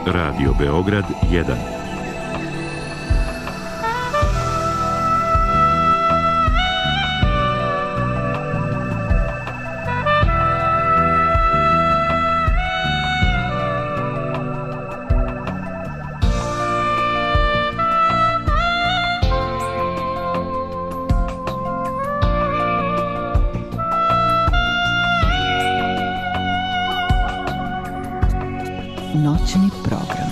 Radio Beograd 1. Noćni program.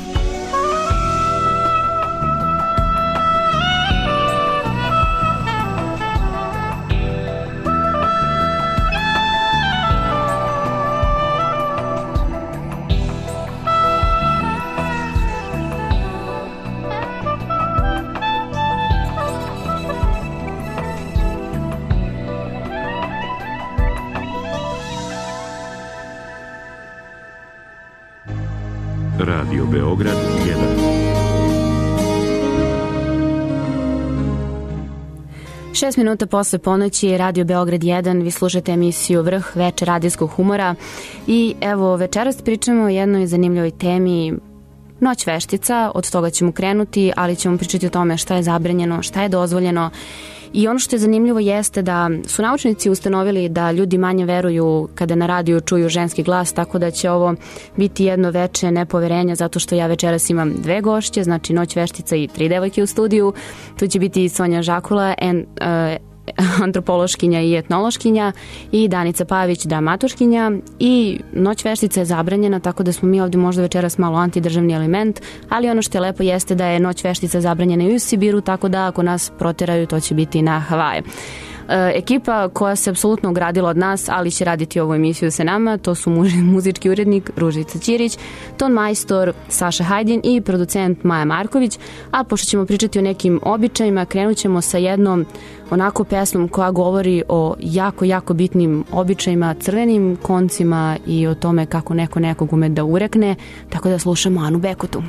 Radio Beograd 1. 6 minuta posle ponoći, Radio Beograd 1, vi slušate emisiju Vrh, večer radijskog humora i evo večeras pričamo o jednoj zanimljivoj temi, noć veštica, od toga ćemo krenuti, ali ćemo pričati o tome šta je zabranjeno, šta je dozvoljeno. I ono što je zanimljivo jeste da su naučnici ustanovili da ljudi manje veruju kada na radiju čuju ženski glas, tako da će ovo biti jedno veče nepoverenja, zato što ja večeras imam 2 gošće, znači noć veštica i 3 devojke u studiju. Tu će biti Sonja Žakula, antropološkinja i etnološkinja, i Danica Pavić, dramaturškinja, i noć veštica je zabranjena, tako da smo mi ovdje možda večeras malo antidržavni element, ali ono što je lepo jeste da je noć veštica zabranjena i u Sibiru, tako da ako nas proteraju to će biti na Havaje. Ekipa koja se apsolutno ogradila od nas, ali će raditi ovu emisiju sa nama, to su muzički urednik Ružica Ćirić, ton majstor Saša Hajdin i producent Maja Marković. A pošto ćemo pričati o nekim običajima, krenut ćemo sa jednom onako pesmom koja govori o jako bitnim običajima, crvenim koncima i o tome kako neko nekog ume da urekne, tako da slušamo Anu Bekutu.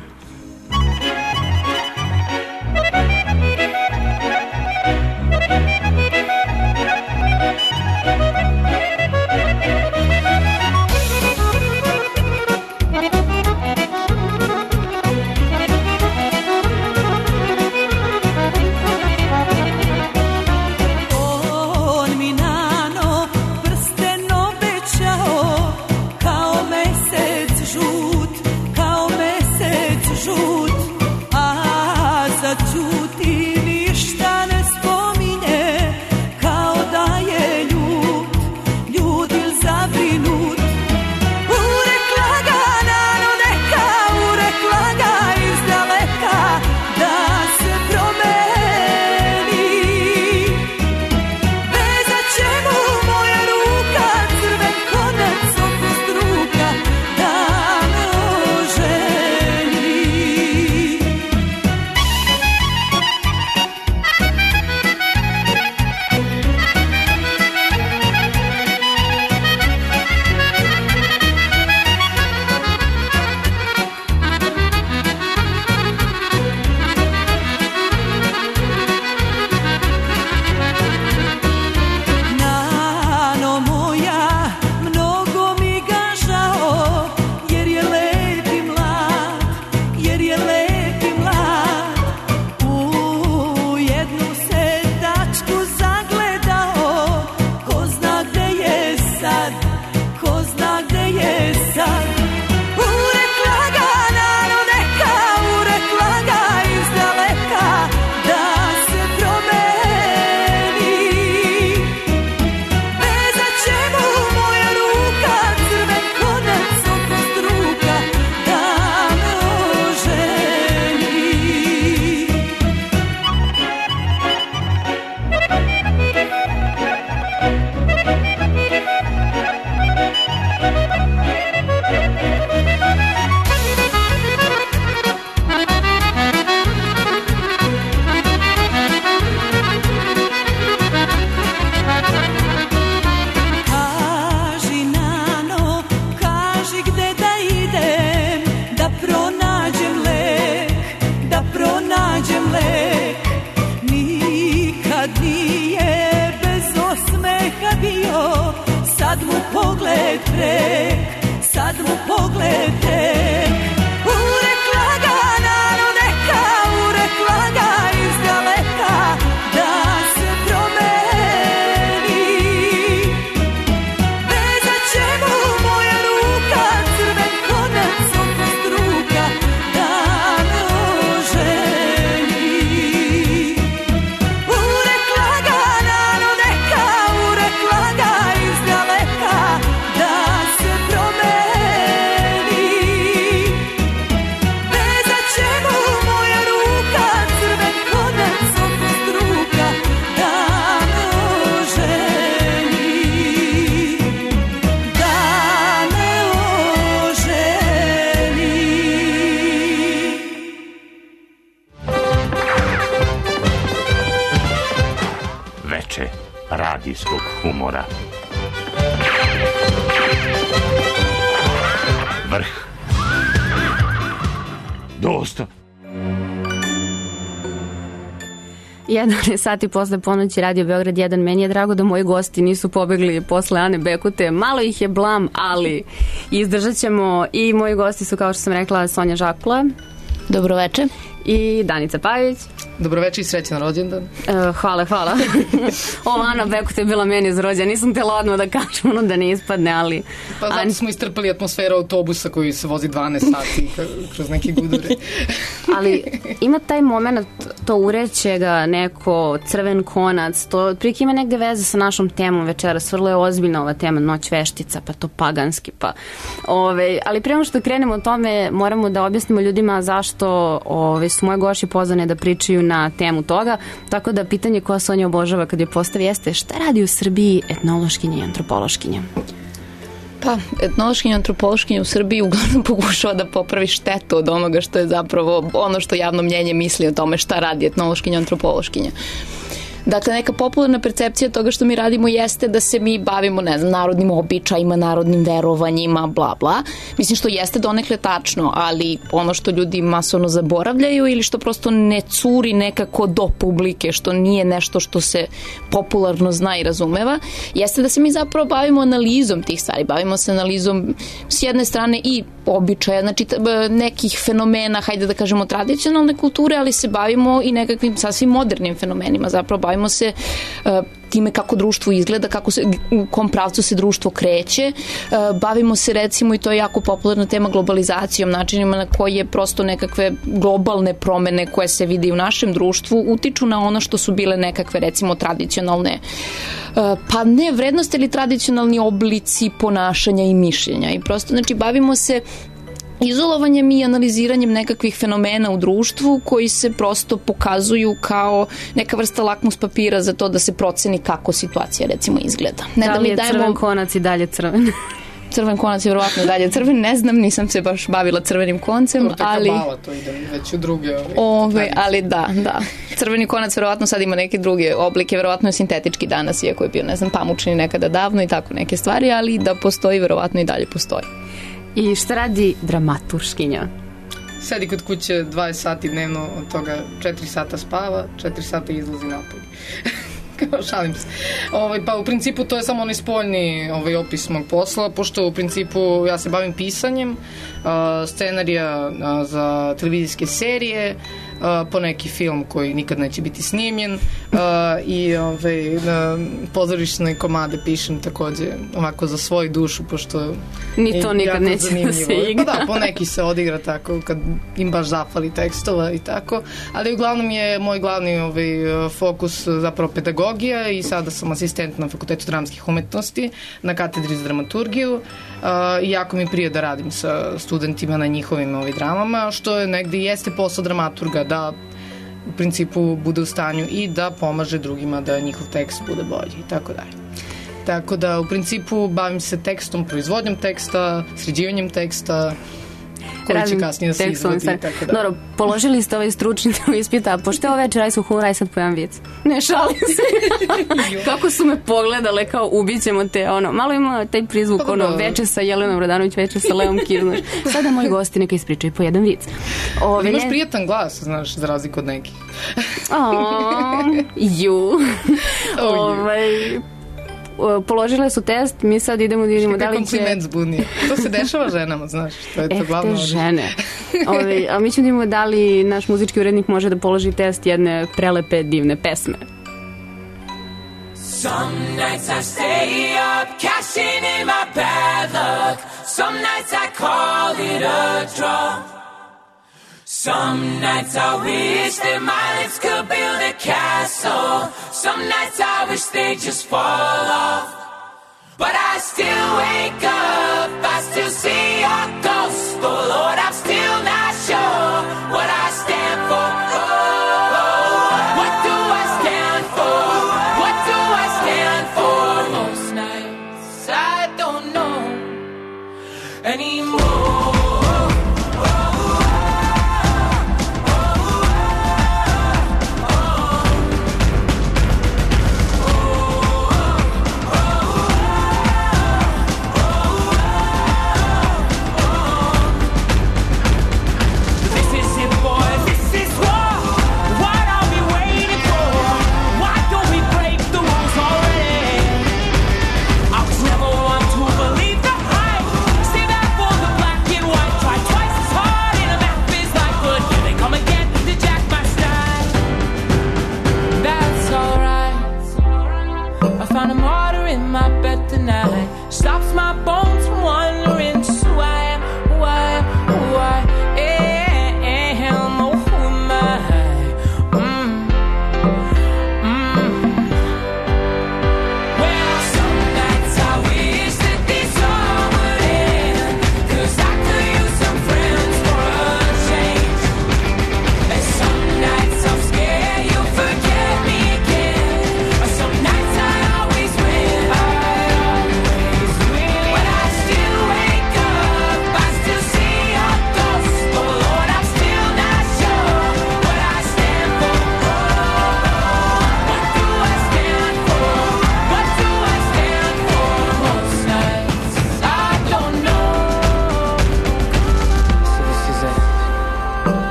Sad mu pogled tek, humora. Vrh. Dosta. 1 sat i posle ponoći Radio Beograd 1. Meni je drago da moji gosti nisu pobegli posle Ane Bekute. Malo ih je blam, ali izdržat ćemo. I moji gosti su, kao što sam rekla, Sonja Žakula. Dobroveče. I Danica Pavić. Dobroveče i srećan rođendan. Hvala. Ovo Ana Bekuta je bila meni za rođendan. Nisam tela odmah da kažem, da ne ispadne, ali... Pa zato smo istrpali atmosferu autobusa koji se vozi 12 sati kroz neke gudure. Ali ima taj moment, to ureće ga neko, crven konac, to prilike ima negde veze sa našom temom večeras. Vrlo je ozbiljna ova tema, noć veštica, pa to paganski, pa... ali prema što krenemo o tome, moramo da objasnimo ljudima zašto su moje goši pozvane da pričaju na temu toga, tako da pitanje koja Sonja obožava kad je postavi jeste šta radi u Srbiji etnološkinja i antropološkinja? Pa, etnološkinja i antropološkinja u Srbiji uglavnom pokušava da popravi štetu od onoga što je zapravo ono što javno mnjenje misli o tome šta radi etnološkinja i antropološkinja. Dakle, neka popularna percepcija toga što mi radimo jeste da se mi bavimo, narodnim običajima, narodnim verovanjima, bla, bla. Mislim što jeste donekle tačno, ali ono što ljudi masovno zaboravljaju ili što prosto ne curi nekako do publike, što nije nešto što se popularno zna i razumeva, jeste da se mi zapravo bavimo analizom tih stvari. Bavimo se analizom s jedne strane i običaja, znači nekih fenomena, hajde da kažemo tradicionalne kulture, ali se bavimo i nekakvim sasvim modernim fenomenima. Zapravo bavimo se time kako društvo izgleda, u kom pravcu se društvo kreće. Bavimo se recimo, i to je jako popularna tema, globalizacijom, načinima na koje prosto nekakve globalne promene koje se vide i u našem društvu utiču na ono što su bile nekakve recimo tradicionalne pa ne vrednosti, ali tradicionalni oblici ponašanja i mišljenja. I prosto, znači, bavimo se izolovanjem i analiziranjem nekakvih fenomena u društvu koji se prosto pokazuju kao neka vrsta lakmus papira za to da se proceni kako situacija recimo izgleda. Ne da li je crven konac i dalje crven? Crven konac je vjerovatno i dalje crven, ne znam, nisam se baš bavila crvenim koncem, ali... Kabala, to ide već u druge... ali da. Crveni konac vjerovatno sad ima neke druge oblike, vjerovatno je sintetički danas, iako je bio, ne znam, pamučni nekada davno i tako neke stvari, ali da postoji, vjerovatno i dalje postoji. I šta radi dramaturškinja? Sedi kod kuće 20 sati dnevno, od toga 4 sata spava, 4 sata izlazi napolje. Kao šalim se. Pa u principu to je samo onaj spoljni opis mog posla, pošto u principu ja se bavim pisanjem scenarija za televizijske serije, po neki film koji nikad neće biti snimljen i pozorišne komade pišem takođe ovako za svoju dušu, pošto ni to nikad neće da se igra. Pa da, po neki se odigra tako kad im baš zafali tekstova i tako, ali uglavnom je moj glavni fokus zapravo pedagogija i sada sam asistent na Fakultetu dramskih umetnosti na katedri za dramaturgiju i jako mi prije da radim sa studentima na njihovim dramama, što je negde jeste posao dramaturga, da u principu bude u stanju i da pomaže drugima da njihov tekst bude bolji i tako dalje. Tako da u principu bavim se tekstom, proizvodnjom teksta, sređivanjem teksta, koji će kasnije da se izvodi i tako da. Dobro, položili ste ovaj stručni ispit, a pošto je ovo večer, aj su humor, aj sad pojam vic. Ne, šalim se. Kako su me pogledale, kao ubićemo te, malo ima taj prizvuk, veče sa Jelenom Radanović, veče sa Leom Kirnoš. Sada moji gosti neka ispričaju po jedan vic. Ali imaš prijatan glas, znaš, za razliku od nekih. Položile su test, mi sad idemo da vidimo da li će... kompliment zbunije. To se dešava ženama, znaš. To je to glavno. Te žene. A mi ćemo da vidimo da li naš muzički urednik može da položi test jedne prelepe, divne pesme. Some nights I stay up, cashing in my bad luck. Some nights I call it a draw. Some nights I wish that my lips could build a castle. Some nights I wish they'd just fall off. But I still wake up, I still see your ghost. Oh Lord, I'm still not sure what I stand for. What do I stand for? What do I stand for? Most nights I don't know anymore.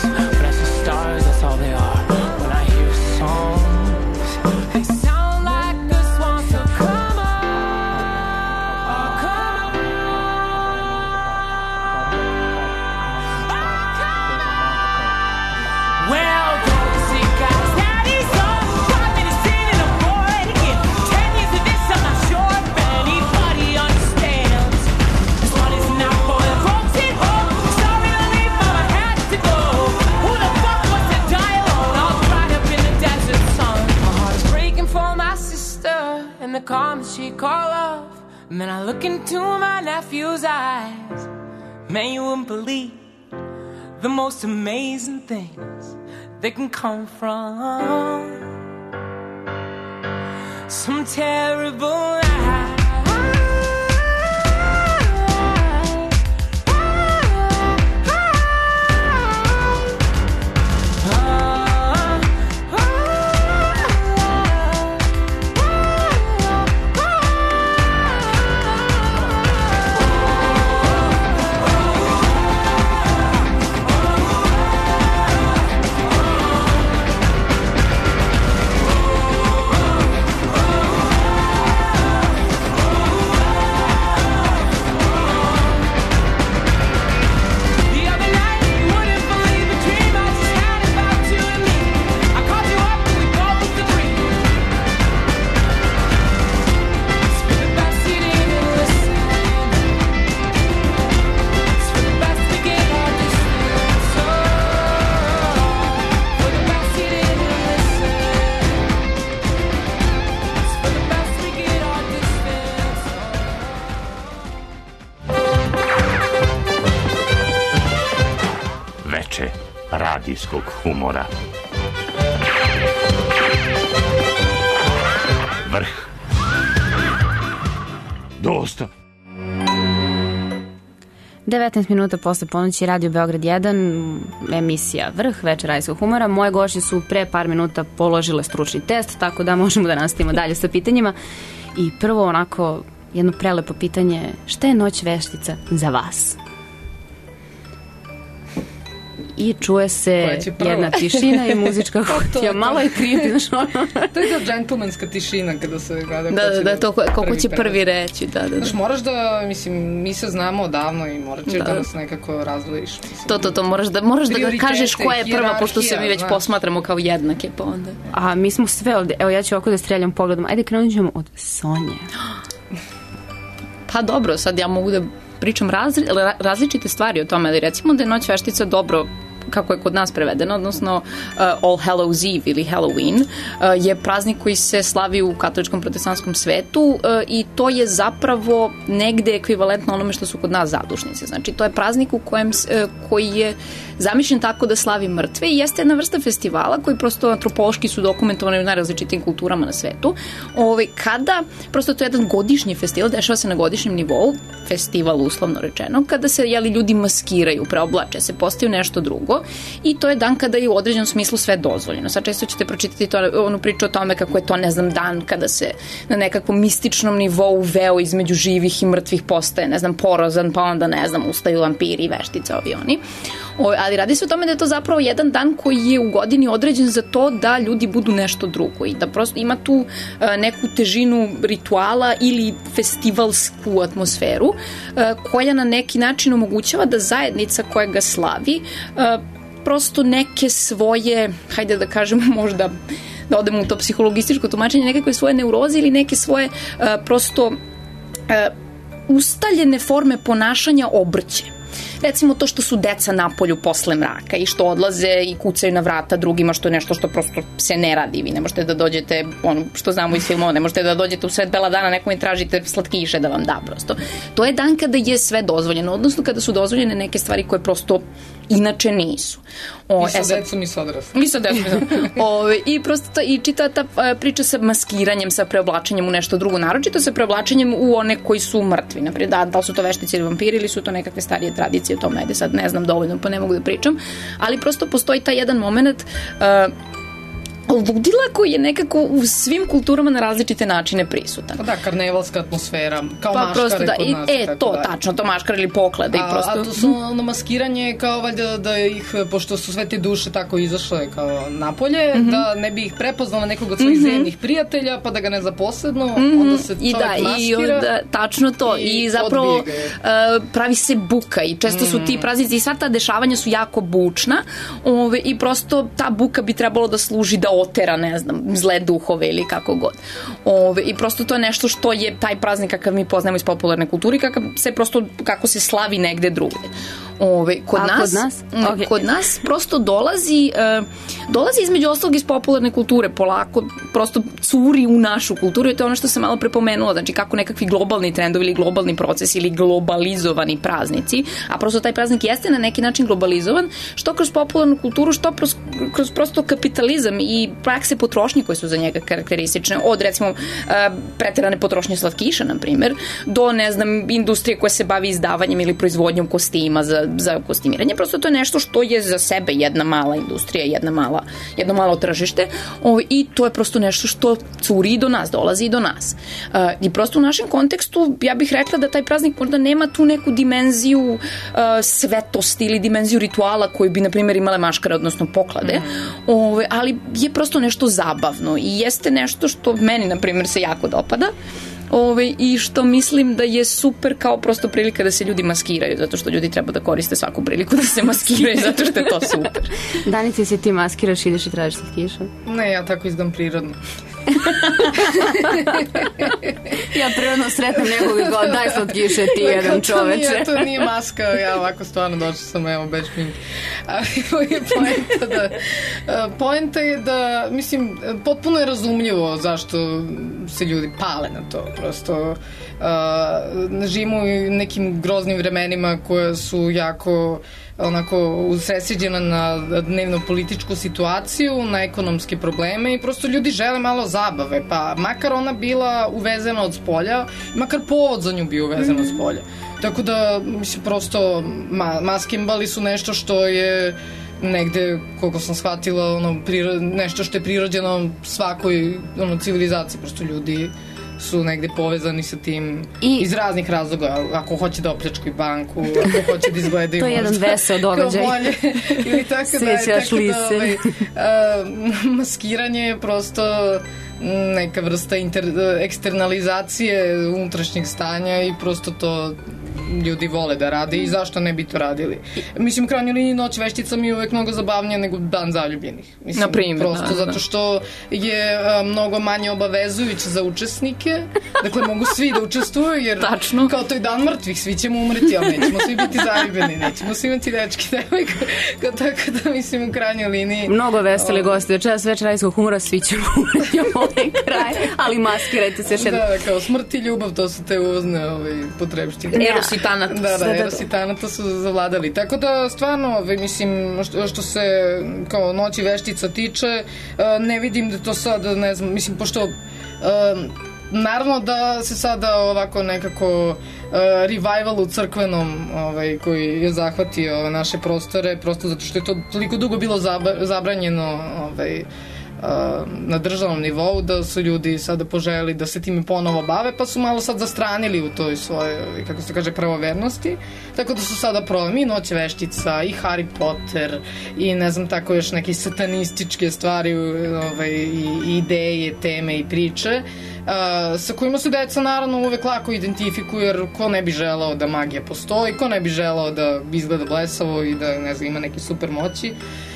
songs, but as the stars, that's all they are. When I hear songs, they sound like the swans. So come on, come on, oh, come on. Well, those see guys, daddy's on. Want me to sit in a board again? 10 years of this, I'm not sure if anybody understands. This one is not for the folks at home. Sorry to leave, mama had to go. Who the fuck wants to die alone? All dried up in the desert sun. My heart is breaking for my sister and the calm she call love. And then I look into my nephew's eyes. Man, you wouldn't believe the most amazing things that can come from some terrible night. Veče radijskog humora. Vrh. Dosta. 19 minuta posle ponoći, Radio Beograd 1, emisija Vrh, Veče radijskog humora. Moje gošće su pre par minuta položile stručni test, tako da možemo da nastavimo dalje sa pitanjima. I prvo onako jedno prelepo pitanje, šta je Noć veštica za vas? I čuje se jedna tišina i muzička kutija. Malo je creepy, znaš ono. To je ta džentlmenska tišina kada se gleda. Da, to kako će prvi reći. Da. Znaš, moraš da, mislim, mi se znamo odavno i morat ćeš da nas nekako razdvojiš. To, moraš da kažeš koja je prva, pošto se mi već posmatramo kao jednake, pa onda. A mi smo sve ovde, evo ja ću ovako da streljam pogledom. Ajde, krenut ćemo od Sonje. Pa dobro, sad ja mogu da pričam različite stvari o tome, ali recimo da je Noć veštica dobro, kako je kod nas prevedeno, odnosno All Hallows Eve ili Halloween, je praznik koji se slavi u katoličkom protestantskom svetu i to je zapravo negde ekvivalentno onome što su kod nas zadušnice. Znači, to je praznik u koji je zamišljen tako da slavi mrtve i jeste jedna vrsta festivala koji prosto antropološki su dokumentovani u najrazličitim kulturama na svetu. Kada, prosto to je jedan godišnji festival, dešava se na godišnjem nivou, festival uslovno rečeno, kada se ljudi maskiraju, preoblače se, postaju nešto drugo i to je dan kada je u određenom smislu sve dozvoljeno. Sad često ćete pročitati onu priču o tome kako je to, ne znam, dan kada se na nekakvom mističnom nivou veo između živih i mrtvih postaje, ne znam, porozan, pa onda, ne znam, ustaju vampiri, veštice, ovi oni. Ali radi se o tome da je to zapravo jedan dan koji je u godini određen za to da ljudi budu nešto drugo i da prosto ima tu neku težinu rituala ili festivalsku atmosferu koja na neki način omogućava da zajednica koja ga slavi prosto neke svoje, hajde da kažemo možda da odemo u to psihologističko tumačenje, nekakve svoje neuroze ili neke svoje prosto ustaljene forme ponašanja obrće. Recimo to što su deca napolju posle mraka i što odlaze i kucaju na vrata drugima, što je nešto što prosto se ne radi. Vi ne možete da dođete, ono što znamo iz filmova, ne možete da dođete u sred bela dana, nekom i tražite slatkiše da vam da prosto. To je dan kada je sve dozvoljeno, odnosno kada su dozvoljene neke stvari koje prosto inače nisu. I sa decom i sa odraslim. I sa decom. I prosto i čita ta priča sa maskiranjem, sa preoblačenjem u nešto drugo, naročito sa preoblačenjem u one koji su mrtvi. Naprijed, da li su to veštice ili vampiri ili su to nekakve starije tradicije, o tome, ajde sad ne znam dovoljno, pa ne mogu da pričam, ali prosto postoji taj jedan moment ludila koji je nekako u svim kulturama na različite načine prisutan. Pa da, karnevalska atmosfera, kao pa maškare prosto, kod nas. To, tačno, to maškare ili poklade. A to su ono maskiranje kao valjda da ih, pošto su sve te duše tako izašle kao napolje, da ne bi ih prepoznala nekog od svojih zemnih prijatelja, pa da ga ne zaposlednu, onda se čovjek maskira. Tačno to. I zapravo pravi se buka i često su ti praznici i sva ta dešavanja su jako bučna i prosto ta buka bi trebalo da služi da otera, ne znam, zle duhove ili kako god. I prosto to je nešto što je taj praznik kakav mi poznajemo iz popularne kulture, kako se slavi negde drugde. Kod nas prosto dolazi između ostalog iz popularne kulture, polako prosto curi u našu kulturu i to je ono što sam malo prepomenula, znači kako nekakvi globalni trendovi ili globalni proces ili globalizovani praznici, a prosto taj praznik jeste na neki način globalizovan, što kroz popularnu kulturu, što kroz prosto kapitalizam i prakse potrošnje koje su za njega karakteristične, od recimo preterane potrošnje slatkiša, na primjer, do, ne znam, industrije koja se bavi izdavanjem ili proizvodnjom kostima za kostimiranje. Prosto to je nešto što je za sebe jedna mala industrija, jedno malo tržište i to je prosto nešto što curi do nas, dolazi i do nas. I prosto u našem kontekstu ja bih rekla da taj praznik možda nema tu neku dimenziju svetosti ili dimenziju rituala koju bi, na primjer, imale maškare, odnosno poklade, ali je prosto nešto zabavno i jeste nešto što meni, na primjer, se jako dopada. I što mislim da je super kao prosto prilika da se ljudi maskiraju, zato što ljudi treba da koriste svaku priliku da se maskiraju, zato što je to super. Danica, si ti maskiraš, ideš i tražiš slatkiša? Ne, ja tako izgledam prirodno. Ja prirodno sretnem nekog i kao daj slatkiše ti jedan čoveče. To nije maska, ja ovako stvarno došla sam, evo, bez šminke. Ali poenta je da, mislim, potpuno je razumljivo zašto se ljudi pale na to. Prosto živimo u nekim groznim vremenima koje su jako onako usredsređena na dnevno-političku situaciju, na ekonomske probleme i prosto ljudi žele malo zabave, pa makar ona bila uvezena od spolja, makar povod za nju bio uvezen od spolja. Tako da, mislim, prosto maskembali su nešto što je negde, koliko sam shvatila, nešto što je prirođeno svakoj civilizaciji, prosto ljudi su negde povezani sa tim iz raznih razloga, ako hoće da opljačkaju banku, ako hoće da izgledaju to je jedan veseo događaj ili tako maskiranje je prosto neka vrsta eksternalizacije unutrašnjeg stanja i prosto to ljudi vole da rade i zašto ne bi to radili. Mislim, u krajnjoj liniji Noć veštica mi je uvek mnogo zabavnija nego Dan zaljubljenih. Mislim, naprimjer, prosto zato što je mnogo manje obavezujuće za učesnike. Dakle, mogu svi da učestvuju, jer tačno, kao to je Dan mrtvih, svi ćemo umreti, ali nećemo svi biti zaljubljeni, nećemo svi imati dečki, devojke. Tako da, mislim, u krajnjoj liniji mnogo veseli gosti. Večeras večer radijskog humora, svi ćemo umreti ovaj kraj, ali maskirajte se još jedno. Da, kao smrt i ljubav, to su te uvozne potrebštine. Eros i Tanatos. Da, Eros i Tanatos su zavladali. Tako da, stvarno, mislim, što se kao Noći veštica tiče, ne vidim da to sad, ne znam, mislim, pošto naravno da se sada ovako nekako revival u crkvenom koji je zahvatio naše prostore, prosto zato što je to toliko dugo bilo zabranjeno na državnom nivou, da su ljudi sada poželjeli da se time ponovo bave, pa su malo sad zastranili u toj svojoj, kako se kaže, pravovernosti. Tako da su sada proveli i Noć veštica, i Harry Potter, i ne znam, tako još neke satanističke stvari, i ideje, teme i priče, sa kojima se deca naravno uvek lako identifikuju, jer ko ne bi želao da magija postoji, ko ne bi želao da izgleda blesavo i da, ne znam, ima neke super moći.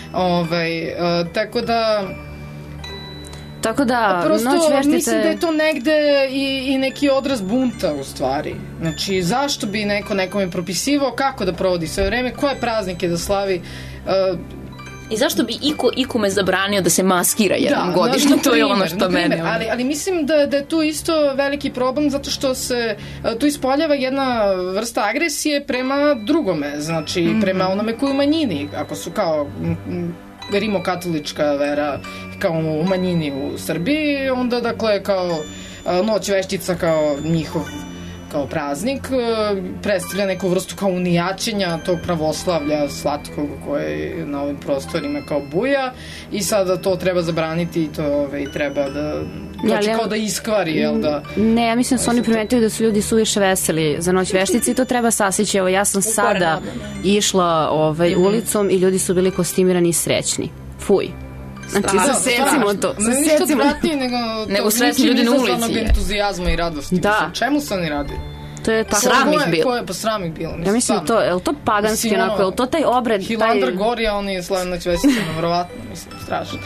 Tako da prosto, Noć veštica, mislim da je to negde i neki odraz bunta, u stvari. Znači, zašto bi neko nekome propisivao kako da provodi sve vreme, koje praznike da slavi, i zašto bi ikome zabranio da se maskira jednom godišnje, to je ono što mene... Ali mislim da je tu isto veliki problem, zato što se tu ispoljava jedna vrsta agresije prema drugome, znači prema onome koji u manjini, ako su kao rimokatolička vera kao u manjini u Srbiji, onda dakle kao Noć veštica kao njihov kao praznik, predstavlja neku vrstu kao unijačenja tog pravoslavlja slatkog koje na ovim prostorima kao buja i sada to treba zabraniti i to treba da kao da iskvari, jel da? Ne, ja mislim da su oni primetili da su ljudi suviše veseli za noć veštice i to treba sasići. Evo, ja sam sada išla ulicom i ljudi su bili kostimirani i srećni. Fuj. Znači, zasecimo to. Ništa odvratnije nego srećni ljudi na ulici. Ničim entuzijazma i radosti. Da. Čemu se oni radi? To je tako. Sram ih bilo. Pa sram ih bilo. Ja mislim to, je li to paganski onako, je li to taj obred? Hilandar gori, a oni slavim noć veštice, verovatno, mislim, strašno.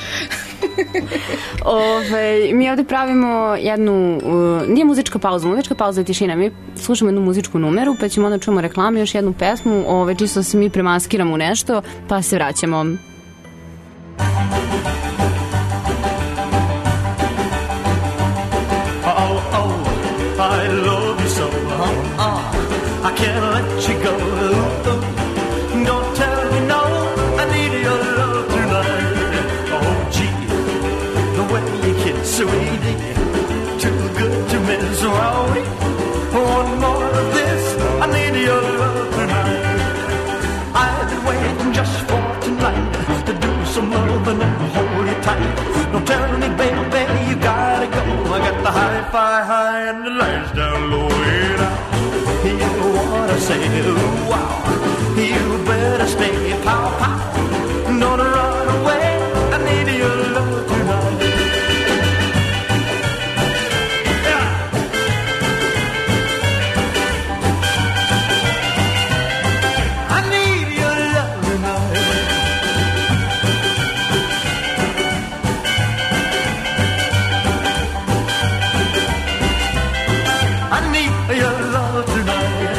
Mi ovde pravimo jednu, nije muzička pauza je tišina, mi slušamo jednu muzičku numeru, pa ćemo onda čujemo reklame, još jednu pesmu, čisto se mi premaskiramo u nešto, pa se vraćamo. I love you so, I can't let you go. Don't tell me no, I need your love tonight. Oh gee, the way you kiss, sweetie, too good to miss. One more of this, I need your love tonight. I've been waiting just for tonight to do some loving and hold you tight. Don't tell me, baby, you gotta go. I got the hi-fi high and the lights down low and out. You wanna say, ooh, wow, you better stay, pow, pow. Don't run away, I need your love tonight. Yeah. I need your love tonight. I need your love tonight.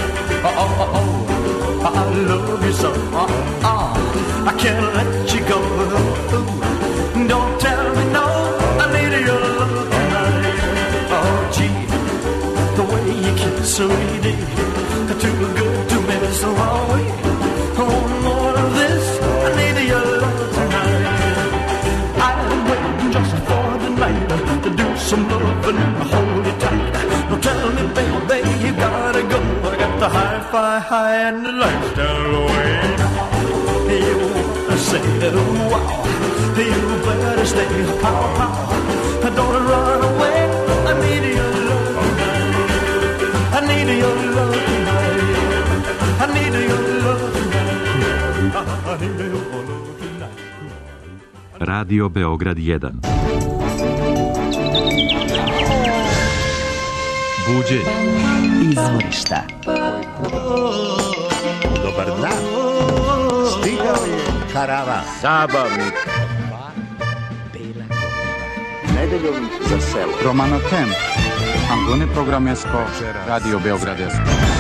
I love you so. I can't let you go. Don't tell me no. I need your love tonight. Oh gee, the way you kiss, sweetie, too good to miss. One more of this. I need your love tonight. I'm waiting just for the night to do some loving and hold you tight. Don't tell me, baby, you gotta go. I got the hi-fi high and the lights down low. You wanna say, wow, you better stay, pow, pow. Don't run away, I need your love tonight. I need your love tonight. I need your love tonight. I need your love tonight. Radio Beograd 1. Buđenje. Izvorišta. Dobar dan. Stigao je karavan. Zabavnik. Nedeljom za selo. Romano Temp. Antone Programesko. Radio Beograd 1.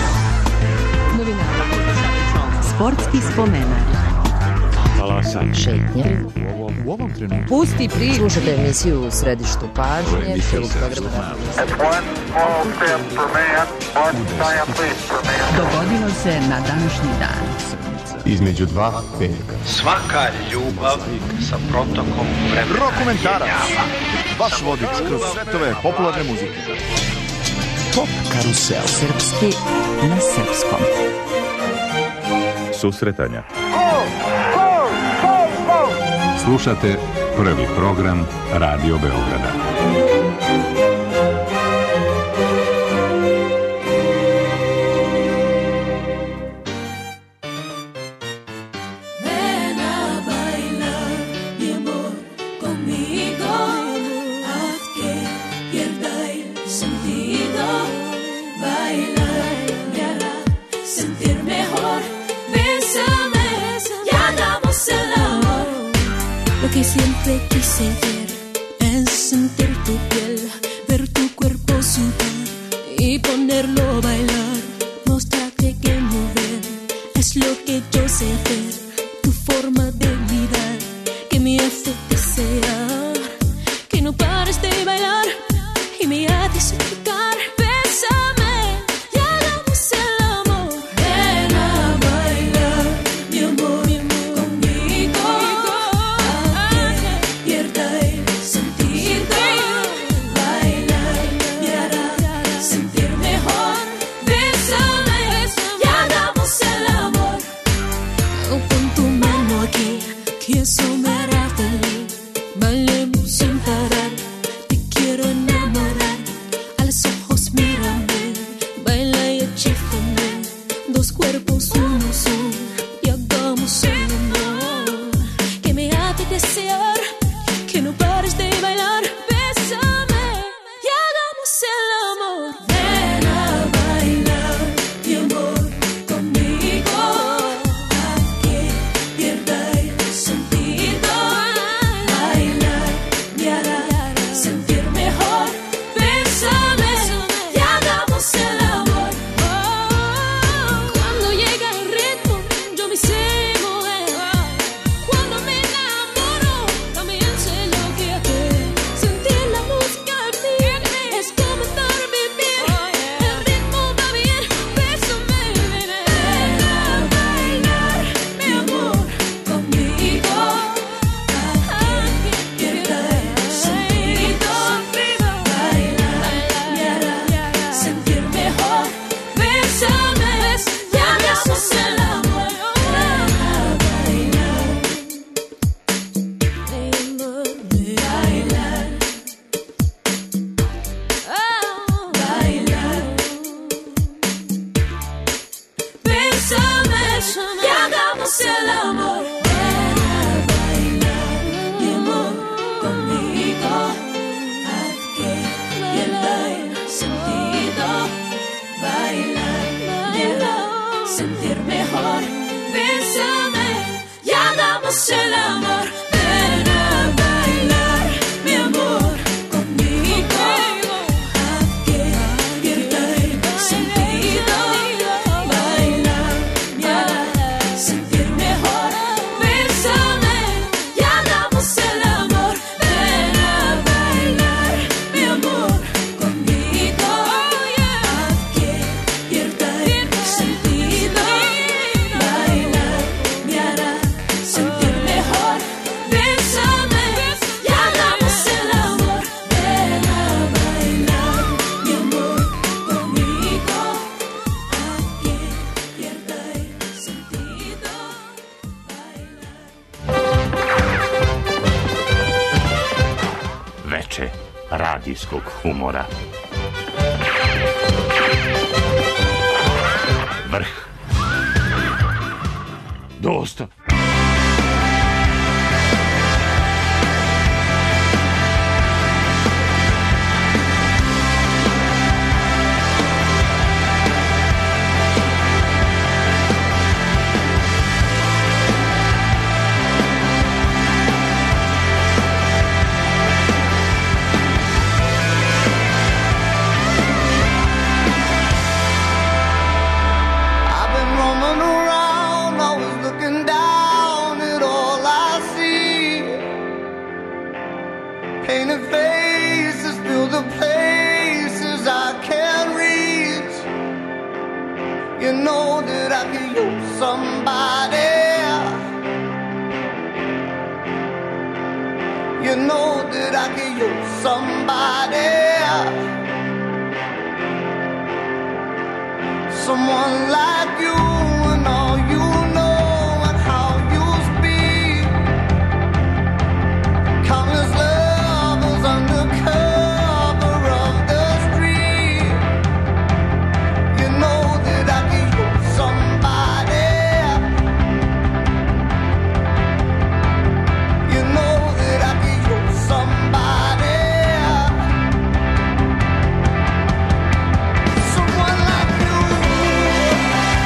Sportski spomenak. Talasan. Šetnje. U ovom trenutku. Pusti priču. Slušajte emisiju u središtu pažnje. Dogodilo se na današnji dan. Između dva veka. Svaka ljubav sa protokom vremena. Rokomentarac. Vaš vodič kroz svetove popularne muzike. Pop karusel. Srpski na srpskom. Susretanja. Slušate prvi program Radio Beograda. Que siempre quise ver es sentir tu piel, ver tu cuerpo sudar y ponerlo a bailar, mostrarte que mover es lo que yo sé hacer, tu forma de mirar que me hace desear que no pares de bailar y me haces suplicar. Bésame y hagamos el amor. Ven a bailar, mi amor. hacerte desear, que no pares de bailar. Bésame y hagamos el amor. Ven a bailar, mi amor, conmigo. Haz que pierda el sentido. Bailar me hará sentir mejor. Bésame y hagamos el amor. Cuando llega el ritmo, yo me sé mover. Cuando me enamoro, también sé lo que hacer. Sentir la música en mí es comenzar a vivir. El ritmo va bien, bésame, ven a bailar, mi amor, conmigo. Haz que pierda el sentido. Bailar me hará sentir mejor. Bésame y hagamos el amor. Bailar, bésame y hagamos el amor. Bailar, mi amor, conmigo. Haz que pierda el sentido. Bailar me hará sentir mejor. Bésame y hagamos el amor. Ven a bailar, mi amor, conmigo. Haz que pierda el sentido. Bailar me hará sentir mejor. Bésame y hagamos el amor. Ven a bailar, mi amor, conmigo. Haz que pierda el sentido. Bailar me hará sentir mejor. Bésame y hagamos el amor. Ven a bailar, mi amor, conmigo. Haz que pierda el sentido. Veče radijskog humora. Vrh. Dosta. I've been roaming around, always looking down at all I see. Painted faces fill the places I can't reach. You know that I could use somebody. You know that I could use somebody. Someone like you and all you know and how you speak. Countless lovers under cover of the street. You know that I could use somebody. You know that I could use somebody. Someone like you.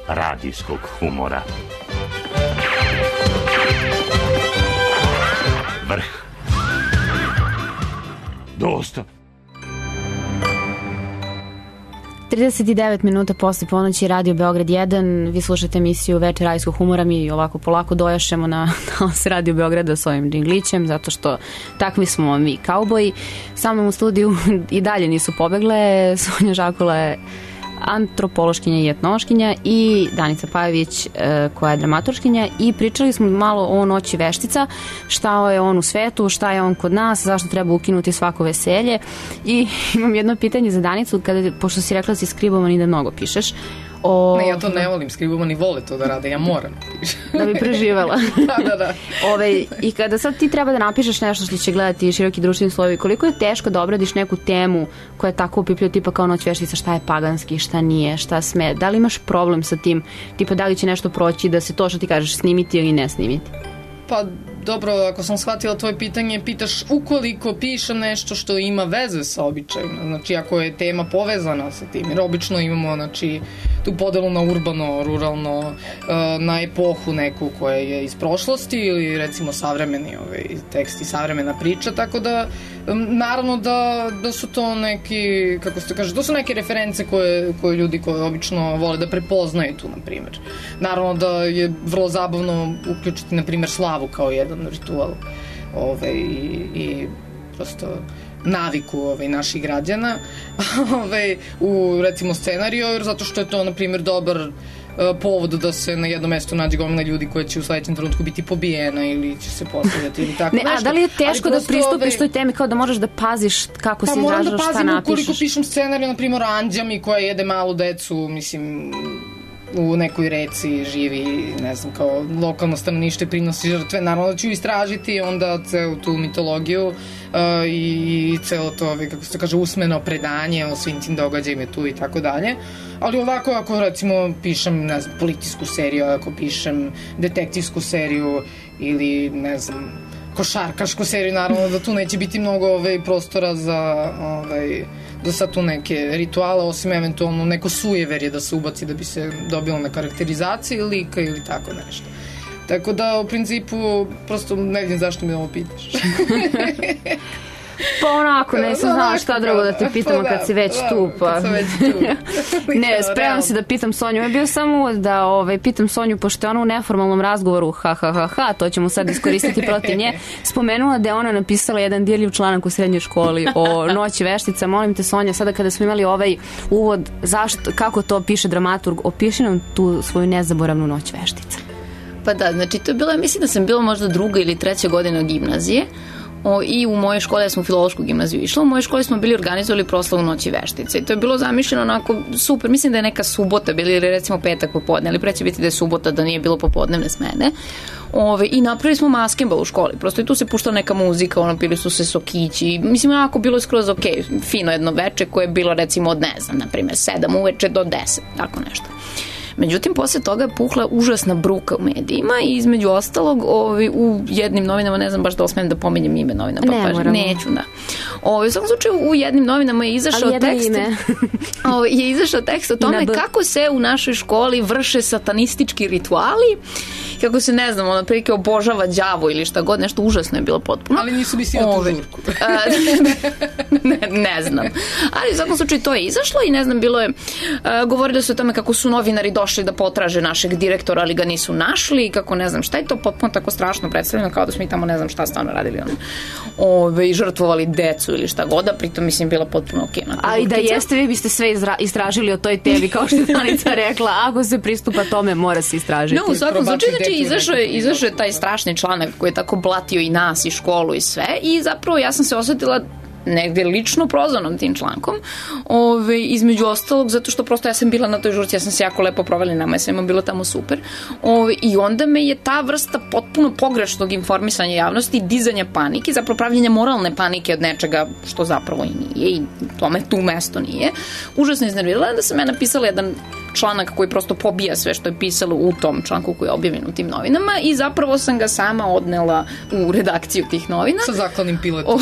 radijskog humora. Vrh. Dosta. 39 minuta posle ponoći, Radio Beograd 1, vi slušate emisiju Večer radijskog humora, mi ovako polako dojašemo na Radio Beograda s ovim džinglićem, zato što takvi smo mi kauboji. Sa mnom u studiju i dalje nisu pobegle Sonja Žakula je antropološkinja i etnološkinja i Danica Pajović koja je dramaturškinja i pričali smo malo o Noći veštica, šta je on u svetu, šta je on kod nas, zašto treba ukinuti svako veselje i imam jedno pitanje za Danicu, pošto si rekla da si skribovan i da mnogo pišeš. Ne, ja to ne volim, skribovani vole to da rade, ja moram da bi preživela. Da. I kada sad ti treba da napišeš nešto što će gledati široki društveni slojevi, koliko je teško da obradiš neku temu koja je tako upipljiva, tipa kao Noć veštica, šta je paganski, šta nije, šta sme, da li imaš problem sa tim, tipa da li će nešto proći, da se to što ti kažeš snimiti ili ne snimiti? Pa dobro, ako sam shvatila tvoje pitanje, pitaš ukoliko pišem nešto što ima veze sa običajima, znači ako je tema povezana sa tim, jer obično imamo znači, tu podelu na urbano, ruralno, na epohu neku koja je iz prošlosti ili recimo savremeni tekst i savremena priča, tako da naravno da su to neki, kako se kaže, to su neke reference koje ljudi koje obično vole da prepoznaju tu, na primjer. Naravno da je vrlo zabavno uključiti, na primjer, slavu kao jedan ritual i prosto naviku naših građana u recimo scenariju, jer zato što je to, na primjer, dobar povod da se na jednom mestu nađe gomila ljudi koja će u sledećem trenutku biti pobijena ili će se postavljati ili tako nešto. A da li je teško da pristupiš toj temi, kao da možeš da paziš kako si izražaš, šta napišeš? Pa moram da pazim ukoliko pišem scenariju, na primjer, o Anđami koja jede malu decu, mislim, u nekoj reci živi, ne znam, kao lokalno stanovništvo prinosi žrtve, naravno da ću istražiti onda celu tu mitologiju i celo to, kako se kaže, usmeno predanje o svim tim događajima tu i tako dalje. Ali ovako, ako recimo pišem, ne znam, policijsku seriju, ako pišem detektivsku seriju ili, ne znam, košarkašku seriju, naravno da tu neće biti mnogo prostora za sad tu neke rituale, osim eventualno neko sujeverje da se ubaci da bi se dobilo na karakterizaciji lika ili tako nešto. Tako da, u principu, prosto ne vidim zašto mi ovo pitaš. Pa onako, ne sam znala šta drugo da te pitamo kad si već tu. Ne, spremam se da pitam Sonju. Ja bio samo da pitam Sonju, pošto je ona u neformalnom razgovoru, to ćemo sad iskoristiti protiv nje, spomenula da je ona napisala jedan dirljiv članak u srednjoj školi o Noći veštica. Molim te, Sonja, sada kada smo imali ovaj uvod, kako to piše dramaturg, opiši nam tu svoju nezaboravnu Noć veštica. Pa da, znači to je bilo, ja mislim da sam bila možda 2. ili 3. godina gimnazije. I u mojoj školi, ja sam u filološku gimnaziju išla, u mojoj školi smo bili organizovali proslavu Noći veštice i to je bilo zamišljeno onako super, mislim da je neka subota bila ili recimo petak popodne, ali pre će biti da je subota, da nije bilo popodnevne smene. I napravili smo maskembal u školi, prosto i tu se puštala neka muzika, pili su se sokići, mislim onako bilo je skroz ok, fino jedno veče koje je bilo recimo od, ne znam, na primjer 7 uveče do 10, tako nešto. Međutim, posle toga je puhla užasna bruka u medijima i između ostalog u jednim novinama, ne znam baš da osmijem da pominjem ime novina, pa neću, da. U svakom slučaju u jednim novinama je izašao tekst je izašao tekst o tome kako se u našoj školi vrše satanistički rituali, kako se, ne znam, ono prilike obožava đavo ili šta god, nešto užasno je bilo potpuno. Ali nisu bi si na tu žurku. Ne znam. Ali u svakom slučaju to je izašlo i ne znam, bilo je, govorili su o tome kako su novinari došli da potraže našeg direktora, ali ga nisu našli, kako ne znam šta je to potpuno tako strašno predstavljeno, kao da smo i tamo ne znam šta stvarno radili i žrtvovali decu ili šta god, a pritom mislim bila potpuno ok. A i da jeste, vi biste sve istražili o toj temi, kao što je Danica rekla, ako se pristupa tome, mora se istražiti. No, u svakom slučaju, znači, izašao je taj strašni članak koji je tako blatio i nas i školu i sve i zapravo ja sam se osjetila negde lično prozvanom tim člankom, između ostalog, zato što prosto ja sam bila na toj žurci, ja sam se jako lepo proveli, nama je svema bilo tamo super, i onda me je ta vrsta potpuno pogrešnog informisanja javnosti i dizanja panike, zapravo pravljenja moralne panike od nečega što zapravo i nije, i tome tu mesto nije. Užasno iznervirala da sam ja napisala jedan članak koji prosto pobija sve što je pisalo u tom članku koji je objavljen u tim novinama i zapravo sam ga sama odnela u redakciju tih novina. Sa zaklanim piletom.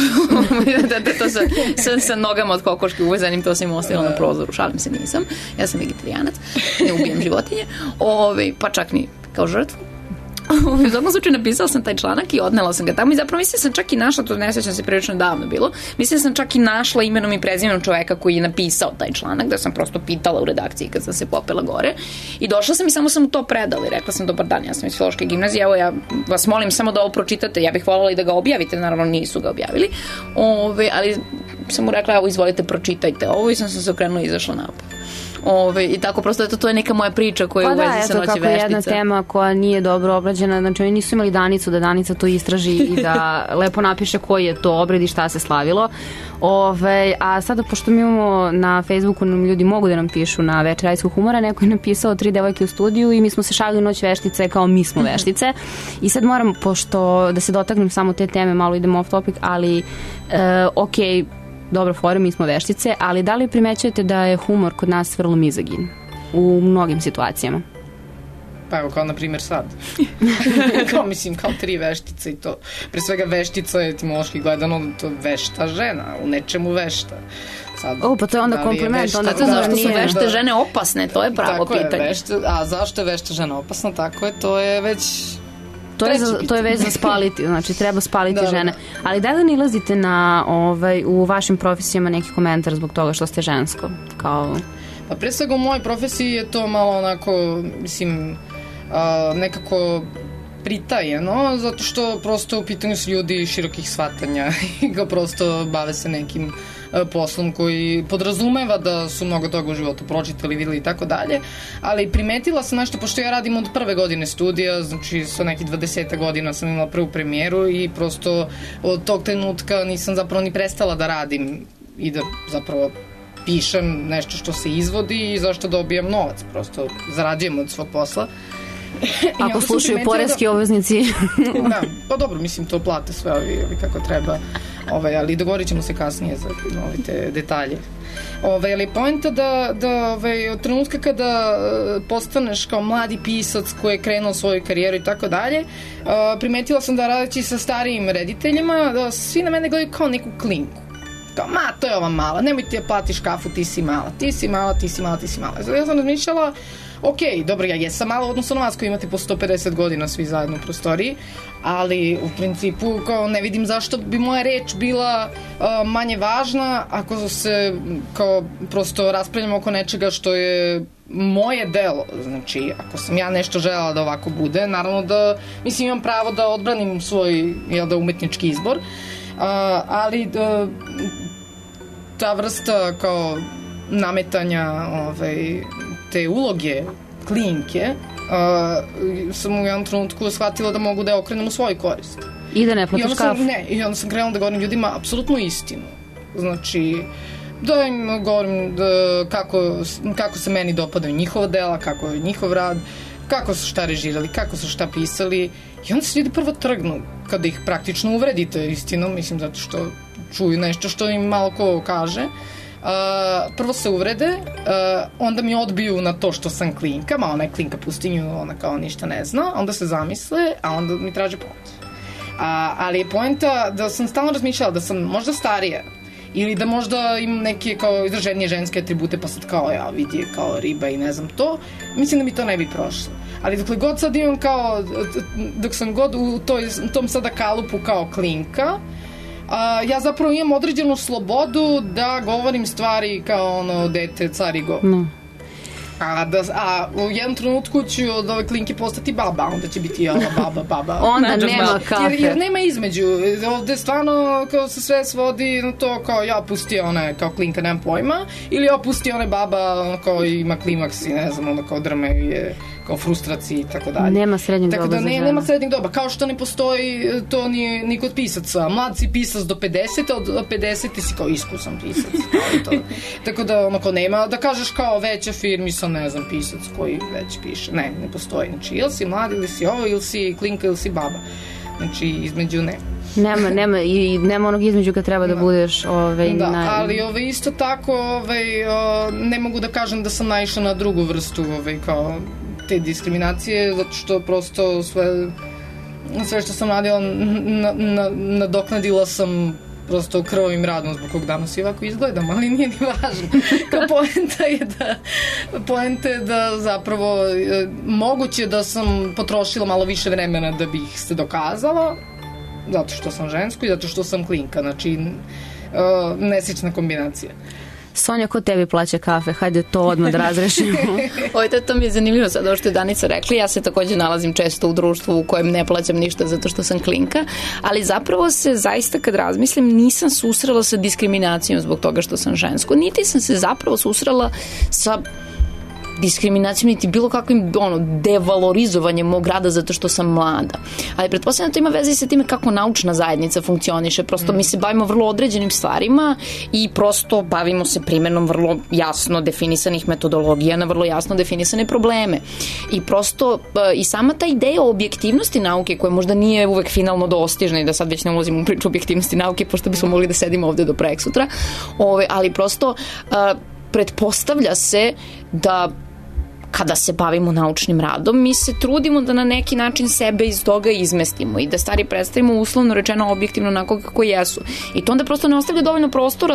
To sa nogama od kokoške uvezanim, to sam im ostavila na prozoru. Šalim se, nisam. Ja sam vegetarijanac, ne ubijem životinje. Pa čak ni kao žrtvu. U svakom slučaju napisala sam taj članak i odnela sam ga tamo i zapravo mislim sam čak i našla, to ne sjećam se prilično davno bilo, mislim sam čak i našla imenom i prezimenom čoveka koji je napisao taj članak, da sam prosto pitala u redakciji kad sam se popela gore i došla sam i samo sam mu to predala i rekla sam dobar dan, ja sam iz Filološke gimnazije, evo ja vas molim samo da ovo pročitate, ja bih voljela i da ga objavite, naravno nisu ga objavili, ali sam mu rekla evo izvolite pročitajte ovo i sam se okrenula i izašla napad. I tako prosto to je neka moja priča koja je u vezi sa Noći veštica. Kako jedna tema koja nije dobro obrađena, znači oni nisu imali Danicu da Danica to istraži i da lepo napiše koji je to obred i šta se slavilo. A sada, pošto mi imamo na Facebooku, ljudi mogu da nam pišu na Večer radijskog humora, neko je napisao 3 devojke u studiju i mi smo se šalili Noć veštice kao mi smo veštice. I sad moram, pošto da se dotaknem samo te teme, malo idemo off topic, ali okej, dobro fore, mi smo veštice, ali da li primećujete da je humor kod nas vrlo mizogin u mnogim situacijama? Pa evo, kao na primjer sad. Kao 3 veštice i to. Pre svega veštica je etimološki gledano to vešta žena, u nečemu vešta. Sad, pa to je onda kompliment. Onda to zašto su vešte žene opasne, to je pravo pitanje. A zašto je vešta žena opasna? Tako je, to je već... To je već za spaliti, znači treba spaliti žene. Ali da li nalazite na u vašim profesijama neki komentar zbog toga što ste žensko? Pa pre svega u mojoj profesiji je to malo onako, nekako pritajeno, zato što prosto u pitanju su ljudi širokih shvatanja i ga prosto bave se nekim poslom koji podrazumeva da su mnogo toga u životu pročitali, videli i tako dalje, ali primetila sam nešto, pošto ja radim od prve godine studija, znači sa nekih 20 godina sam imala prvu premijeru i prosto od tog trenutka nisam zapravo ni prestala da radim i da zapravo pišem nešto što se izvodi i zašto dobijam novac, prosto zarađujem od svog posla. Ako slušaju poreski obveznici. Da, pa dobro, to plate sve ovi kako treba, ali dogovorit ćemo se kasnije za te detalje. Ali poenta da od trenutka kada postaneš kao mladi pisac koji je krenuo svoju karijeru i tako dalje, primetila sam da radeći sa starijim rediteljima, da svi na mene gledaju kao neku klinku. Kao, to je ova mala, nemoj ti ja platiš kafu, ti si mala. Ja sam razmišljala, dobro, ja jesam mala odnosno na vas koji imate po 150 godina svi zajedno u prostoriji, ali u principu kao ne vidim zašto bi moja reč bila manje važna ako se kao prosto raspravljamo oko nečega što je moje delo. Znači, ako sam ja nešto želela da ovako bude, naravno da imam pravo da odbranim svoj umetnički izbor, ali ta vrsta kao nametanja te uloge klinke sam u jednom trenutku shvatila da mogu da je okrenem u svoju korist. I da ne platiš kafu. I onda sam krenula da govorim ljudima apsolutnu istinu. Znači, da im govorim kako se meni dopadaju njihova dela, kako je njihov rad, kako su šta režirali, kako su šta pisali. I onda se ljudi prvo trgnu kada ih praktično uvredite istinom, zato što čuju nešto što im malo ko kaže. Prvo se uvrede, onda mi odbiju na to što sam klinka, ona je klinka pustinju, ona kao ništa ne zna, onda se zamisle, a onda mi traže pomoć. Ali je poenta da sam stalno razmišljala da sam možda starija ili da možda imam neke kao izraženije ženske atribute, pa sad kao ja vidi kao riba i ne znam to, mislim da mi to ne bi prošlo. Ali dokle god sad imam kao, dok sam god u tom sada kalupu kao klinka, ja zapravo imam određenu slobodu da govorim stvari kao dete, car i go. A u jednom trenutku ću od ove klinke postati baba, onda će biti baba. Onda nema kafe. Jer nema između. Ovde stvarno kao se sve svodi na to kao ja pusti one kao klinka, nemam pojma, ili ja pusti one baba kao ima klimaks i ne znam, onda kao drme je kao frustraciji i tako dalje. Nema srednjeg doba za žene. Nema srednjeg doba, kao što ne postoji to ni kod pisaca. Mlad si pisac do 50, od 50 si kao iskusan pisac. Tako da onako nema da kažeš kao već afirmisan, ne znam, pisac koji već piše. Ne postoji. Znači, ili si mlad, ili si ovo, ili si klinka, ili si baba. Znači, između ne. Nema onog između kad treba da budeš ali isto tako ne mogu da kažem da sam naišla na drugu vrstu kao te diskriminacije, zato što prosto sve što sam radila nadoknadila sam prosto krvavim radom zbog kog danas i ovako izgledam, ali nije ni važno. Poenta je da zapravo moguće da sam potrošila malo više vremena da bih se dokazala, zato što sam žensko i zato što sam klinka, znači neslična kombinacija. Sonja, ko tebi plaća kafe? Hajde to odmah da razrešimo. To mi je zanimljivo sad ovo što je Danica rekla. Ja se takođe nalazim često u društvu u kojem ne plaćam ništa zato što sam klinka, ali zapravo se zaista kad razmislim nisam susrela sa diskriminacijom zbog toga što sam žensko. Niti sam se zapravo susrela sa diskriminacijom, niti bilo kakvim devalorizovanjem mog rada zato što sam mlada. Ali pretpostavljam da to ima veze sa time kako naučna zajednica funkcioniše. Prosto mi se bavimo vrlo određenim stvarima i prosto bavimo se primjenom vrlo jasno definisanih metodologija na vrlo jasno definisane probleme. I prosto i sama ta ideja o objektivnosti nauke, koja možda nije uvek finalno dostižna, i da sad već ne ulazim u priču objektivnosti nauke, pošto bismo mogli da sedimo ovde do preksutra, ali prosto pretpostavlja se da kada se bavimo naučnim radom, mi se trudimo da na neki način sebe iz toga izmestimo i da stvari predstavimo uslovno rečeno objektivno onako kako jesu. I to onda prosto ne ostavlja dovoljno prostora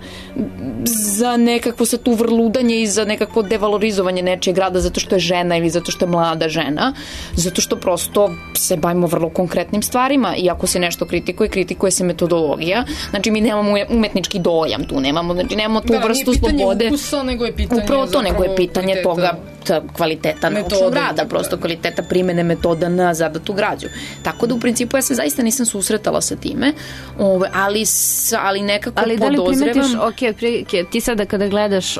za nekakvo sad tu vrludanje i za nekakvo devalorizovanje nečijeg rada zato što je žena ili zato što je mlada žena, zato što prosto se bavimo vrlo konkretnim stvarima i ako se nešto kritikuje se metodologija. Znači mi nemamo umetnički dojam tu, nemamo tu vrstu slobode. Upravo to, nego je pitanje toga kvaliteta naučnog rada, prosto kvaliteta primene metoda na zadatu građu. Tako da u principu ja se zaista nisam susretala sa time, ali nekako podozrevam. Ali da li primetiš, ti sada kada gledaš,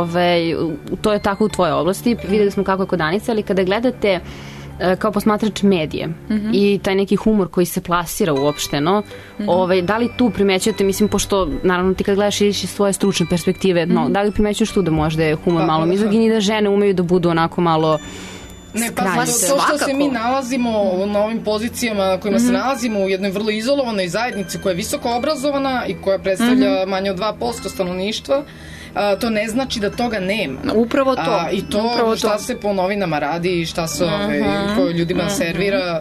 to je tako u tvojoj oblasti, videli smo kako je kod Danice, ali kada gledate kao posmatrač medije i taj neki humor koji se plasira uopšteno, da li tu primećujete, mislim, pošto naravno ti kad gledaš iz svoje stručne perspektive, da li primećuješ tu da možda je humor malo mizogin i da žene umeju da budu onako malo to što se mi nalazimo na ovim pozicijama na kojima se nalazimo u jednoj vrlo izolovanoj zajednici koja je visoko obrazovana i koja predstavlja manje od 2% stanovništva, to ne znači da toga nema. Upravo to. I to šta se po novinama radi i šta se koje ljudima servira,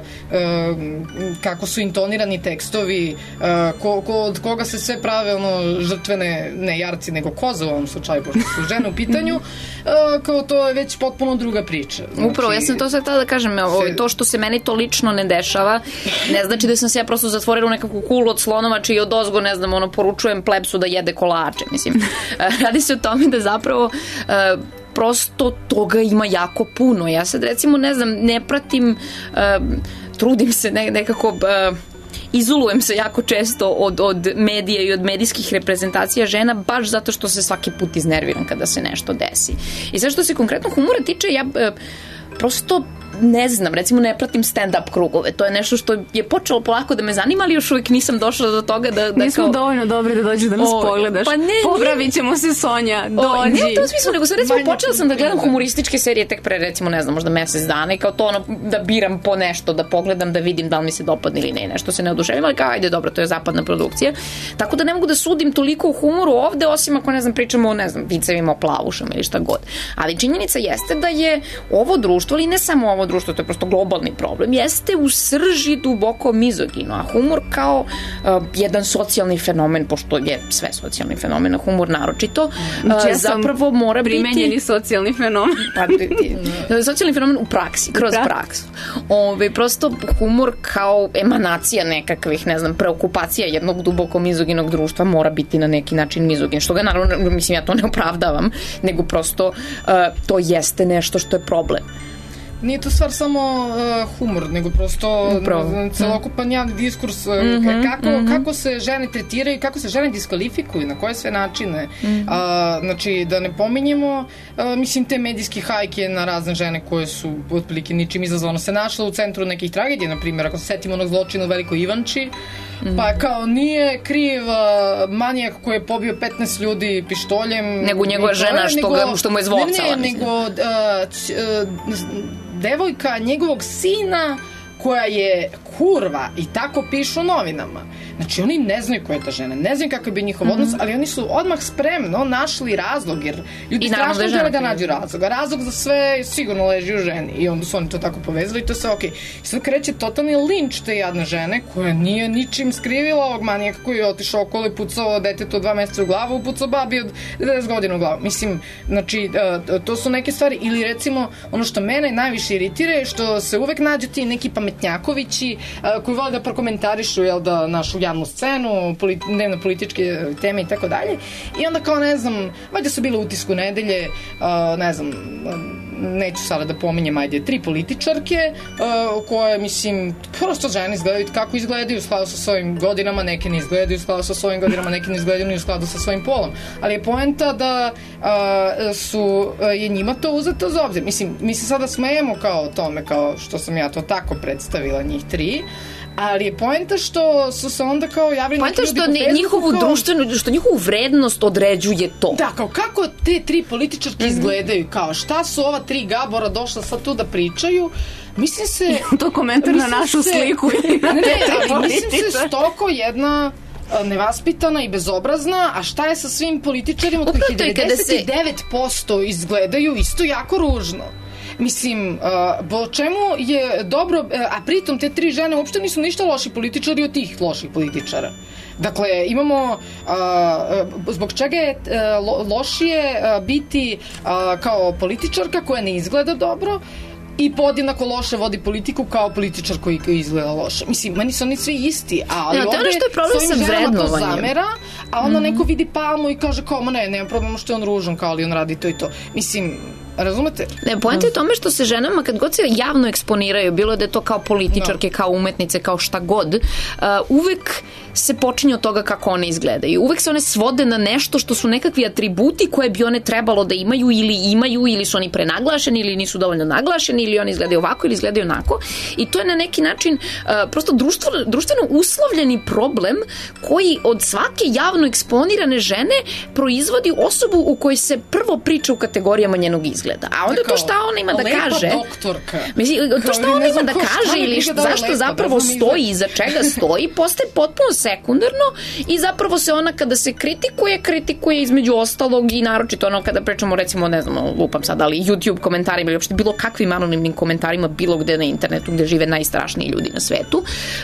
kako su intonirani tekstovi, od koga se sve prave žrtvene, ne jarci, nego koze u ovom slučaju, pošto su žene u pitanju, kao to je već potpuno druga priča. Upravo, ja sam to sad tada da kažem, to što se meni to lično ne dešava, ne znači da sam se ja prosto zatvorila u nekakvu kulu od slonovača i odozgo, ne znam, poručujem plebsu da jede kolače, mislim. Radi se o tome da zapravo prosto toga ima jako puno. Ja sad recimo, ne znam, ne pratim, trudim se nekako, izolujem se jako često od medija i od medijskih reprezentacija žena, baš zato što se svaki put iznerviram kada se nešto desi. I sve što se konkretno humora tiče, ja prosto ne znam, recimo ne pratim stand-up krugove. To je nešto što je počelo polako da me zanima, ali još uvijek nisam došla do toga da nismo dovoljno dobri da dođeš da nas pogledaš. Pa ne, popravit ćemo se, Sonja, dođi. Ne u tom smislu, nego sam recimo počela sam da gledam humorističke serije tek pre, recimo, ne znam, možda mesec dana i kao to da biram po nešto, da pogledam, da vidim da li mi se dopadne ili ne, nešto se ne oduševim, ali kao ajde, dobro, to je zapadna produkcija. Tako da ne mogu da sudim toliko u humoru ovde, osim ako, ne znam, pričamo o, ne znam, vicevima o plavušama ili šta god. Ali činjenica jeste da je ovo društvo, ali ne samo ovo društvo, to je prosto globalni problem, jeste u srži duboko mizogino, a humor kao jedan socijalni fenomen, pošto je sve socijalni fenomen, a humor naročito, zapravo mora biti primenjeni socijalni fenomen. Socijalni fenomen u praksi, kroz praksu. Prosto humor kao emanacija nekakvih, ne znam, preokupacija jednog duboko mizoginog društva mora biti na neki način mizogin, što ga naravno, mislim, ja to ne opravdavam, nego prosto to jeste nešto što je problem. Nije to stvar samo humor, nego prosto celokupan javni diskurs, kako se žene tretiraju, kako se žene diskvalifikuju, na koje sve načine. Znači, da ne pominjemo, mislim, te medijske hajke na razne žene koje su otprilike ničim izazvano se našle u centru nekih tragedija, na primjer, ako se setimo onog zločina u Velikoj Ivanči, pa kao nije kriv manijak koji je pobio 15 ljudi pištoljem, nego njegova žena što mu je zvocala. Nego devojka njegovog sina koja kurva, i tako pišu u novinama. Znači, oni ne znaju ko je ta žena, ne znaju kakav bi njihov odnos, ali oni su odmah spremno našli razlog, jer ljudi strašno žele da nađu razlog. A razlog za sve sigurno leži u ženi. I onda su oni to tako povezali i to sve okej. I sad kreće totalni linč te jadne žene, koja nije ničim skrivila ovog manijaka koji je otišao okolo i pucao detetu od 2 meseca u glavu, pucao babi od 10 godina u glavu. Mislim, znači, to su neke stvari. Ili recimo, ono što mene najviše iritira je što se uvek nađu ti neki pametnjakovići koji vole da prokomentarišu, jel da, našu javnu scenu, dnevno političke teme i tako dalje. I onda kao, ne znam, valjda su bile u Utisku nedelje, ne znam, neću sada da pominjem, ajde, 3 političarke koje, mislim, prosto žene izgledaju kako izgledaju u skladu sa svojim godinama, neke ne izgledaju u skladu sa svojim godinama, neke ne izgledaju ni u skladu sa svojim polom. Ali je poenta da je njima to uzeto za obzir. Mislim, mi se sada smejemo kao o tome, kao što sam ja to tako predstavila, njih 3, ali je poenta što su se onda kao javili neki ljudi po Facebooku, njihovu društvenu, što njihovu vrednost određuje to. Da, kao kako te 3 političarke izgledaju, kao šta su ova 3 Gabora došla sad tu da pričaju. Mislim se... to komentar na našu sliku. ali mislim se stoko jedna nevaspitana i bezobrazna, a šta je sa svim političarima od kojih 99% izgledaju isto jako ružno. Mislim, po čemu je dobro, a pritom te 3 žene uopšte nisu ništa loši političari od tih loših političara. Dakle, imamo, zbog čega je lošije biti kao političarka koja ne izgleda dobro i podjednako loše vodi politiku kao političar koji izgleda loše. Mislim, meni su oni svi isti, ali ovde s ovim ženama to zamera, a onda neko vidi Palmu i kaže kao, nema problema što je on ružan, kao ali on radi to i to. Mislim, razumete? Ne, poenta je tome što se ženama, kad god se javno eksponiraju, bilo da je to kao političarke, kao umetnice, kao šta god, uvek se počinje od toga kako one izgledaju. Uvek se one svode na nešto što su nekakvi atributi koje bi one trebalo da imaju, ili su oni prenaglašeni, ili nisu dovoljno naglašeni, ili oni izgledaju ovako, ili izgledaju onako. I to je na neki način prosto društveno uslovljeni problem koji od svake javno eksponirane žene proizvodi osobu u kojoj se prvo priča u kategorijama njenog izgleda. A onda to šta ona ima da kaže... Lepa doktorka. To šta ona ima da kaže ili zašto zapravo stoji, iza čega stoji, postaje potpuno sekundarno i zapravo se ona kada se kritikuje između ostalog i naročito ono kada pričamo recimo, ne znam, lupam sad, ali YouTube komentarima ili uopšte bilo kakvim anonimnim komentarima bilo gde na internetu gde žive najstrašniji ljudi na svetu.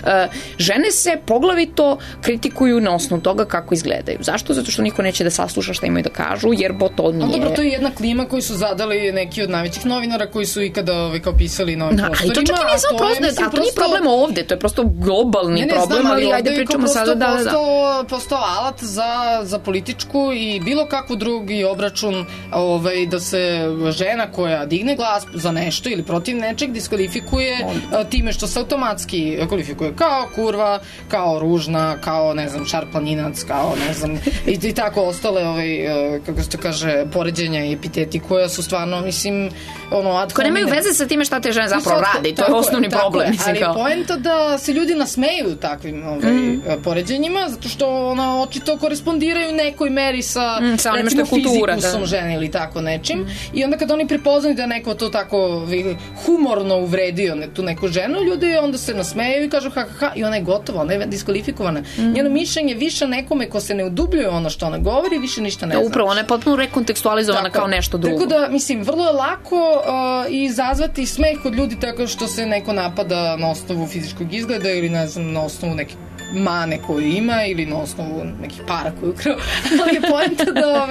Žene se poglavito kritikuju na osnovu toga kako izgledaju. Zašto? Zato što niko neće da sasluša šta imaju da kažu, jer to nije... Dobro, to je jedna klima koju su zadali neki od najvećih novinara koji su ikada kao pisali na ovim prostorima. Ali to čak i nije samo prosto, a to nije problem ovde, to je prosto globalni problem, ali ajde pričamo sada da... Postao alat za političku i bilo kakvu drugi obračun da se žena koja digne glas za nešto ili protiv nečeg diskvalifikuje time što se automatski kvalifikuje kao kurva, kao ružna, kao, ne znam, šarplaninac, kao, ne znam, i tako ostale, kako se to kaže, poređenja i epiteti koja su stvarno, mislim, ko nemaju veze sa time šta te žene zapravo radi, to je osnovni problem. Ali je poenta da se ljudi nasmeju takvim poređenjima, zato što ona očito korespondiraju nekoj meri sa recimo fizikusom žene ili tako nečim. I onda kad oni prepoznaju da neko to tako humorno uvredio tu neku ženu, ljudi onda se nasmeju i kažu ha i ona je gotova, ona je diskvalifikovana. Njeno mišljenje više nekome ko se ne udubljuje ono što ona govori, više ništa ne znači. Upravo, ona je potpuno rekontekstualizovana kao nešto drugo. Tako da, mislim, vrlo je lako izazvati smeh kod ljudi tako što se neko napada na osnovu fizičkog izgleda ili, ne znam, na osnovu neke mane koju ima ili na osnovu nekih para koju ukrao. Ali je poenta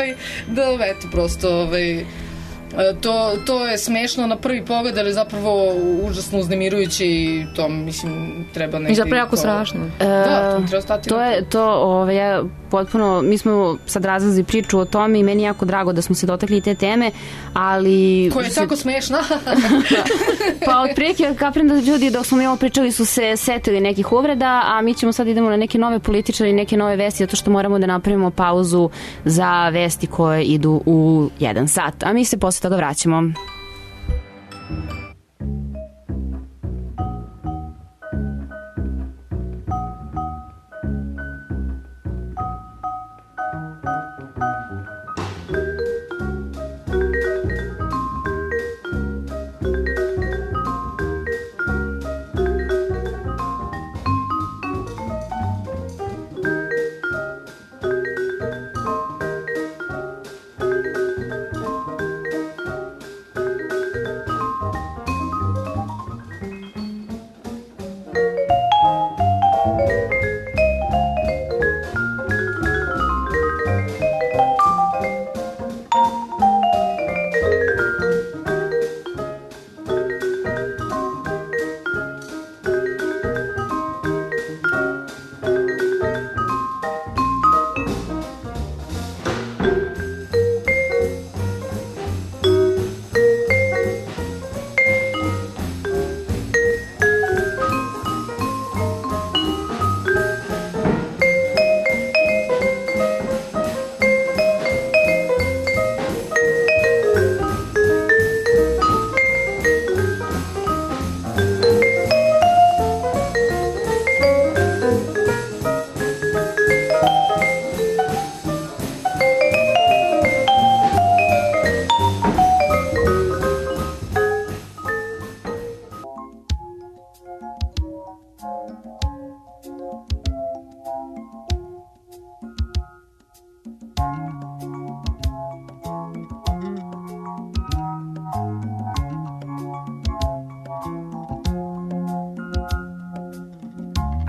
da eto, prosto to je smešno na prvi pogled, ali zapravo užasno uznemirujuće i to, mislim, treba negdje... I zapravo jako strašno. Da, treba stati. Ja potpuno, mi smo sad razlazi priču o tome i meni je jako drago da smo se dotakli te teme, ali... Koja je tako smešna. Pa otprilike kapiram da ljudi dok smo mi ovo pričali su se setili nekih uvreda, a mi ćemo sad idemo na neke nove političare i neke nove vesti, zato što moramo da napravimo pauzu za vesti koje idu u 1 sat. A mi se posle toga vraćamo.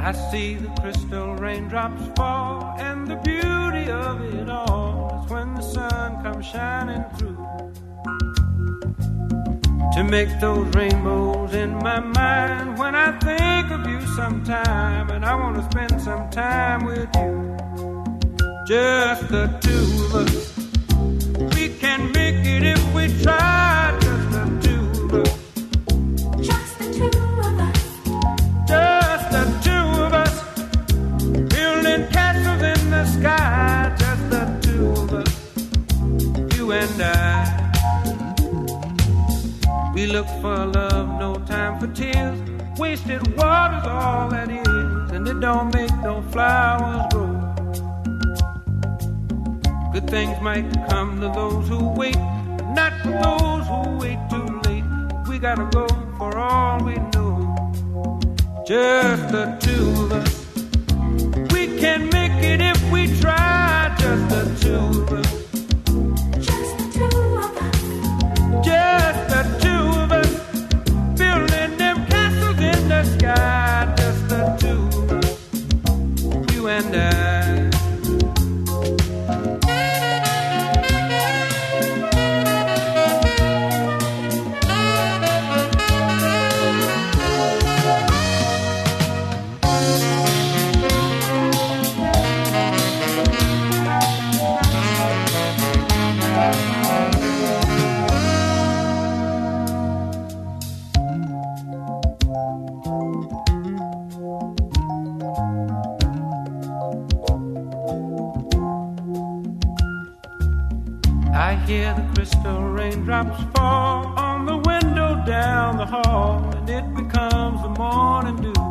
I see the crystal raindrops fall, and the beauty of it all is when the sun comes shining through to make those rainbows in my mind. When I think of you sometime, and I want to spend some time with you, just the two of us. We can make it if we try, just the two of us. Just the two of us. Just the two of us. Building castles in the sky, just the two of us. You and I. We look for love, no time for tears. Wasted water's all that is, and it don't make no flowers grow. Good things might come to those who wait, but not for those who wait too late. We gotta go for all we know. Just the two of us. We can make it if we try. Just the two of us. Just the two of us. Just the two of us. Building them castles in the sky. Just the two of us. You and I. I hear the crystal raindrops fall on the window down the hall, and it becomes the morning dew.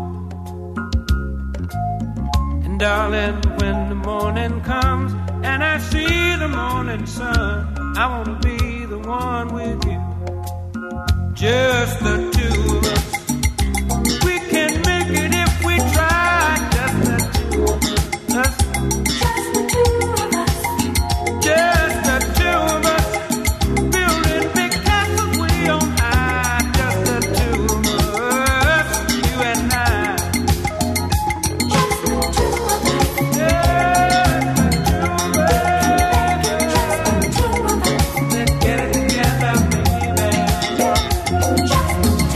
And darling, when the morning comes and I see the morning sun, I want to be the one with you. Just the two of us. We can make it if we try. Just the two of us. Just the two of us. Just the two of us. Building big castles way on high. Just the two of us. You and I. Just the two of us. Just the two of us. Just the two of us. Let's get it together, baby. Just the two of us.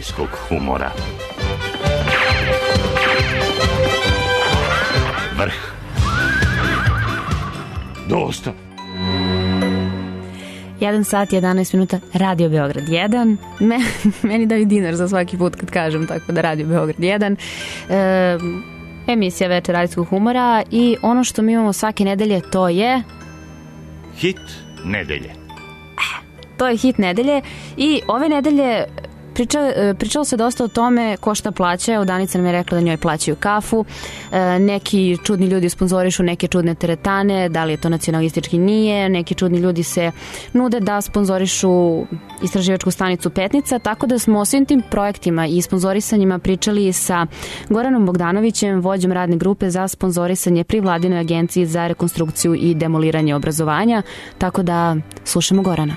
niskog humora. Vrh. Dosta. 1 sat, 11 minuta, Radio Beograd 1. Meni daju dinar za svaki put kad kažem tako da Radio Beograd 1. Emisija Večer radijskog humora i ono što mi imamo svake nedelje to je... Hit nedelje. To je hit nedelje i ove nedelje pričalo se dosta o tome ko šta plaća. Evo, Danica nam je rekla da njoj plaćaju kafu, neki čudni ljudi sponzorišu neke čudne teretane, da li je to nacionalistički, nije, neki čudni ljudi se nude da sponzorišu istraživačku stanicu Petnica, tako da smo o svim tim projektima i sponzorisanjima pričali sa Goranom Bogdanovićem, vođom radne grupe za sponzorisanje pri Vladinoj agenciji za rekonstrukciju i demoliranje obrazovanja, tako da slušamo Gorana.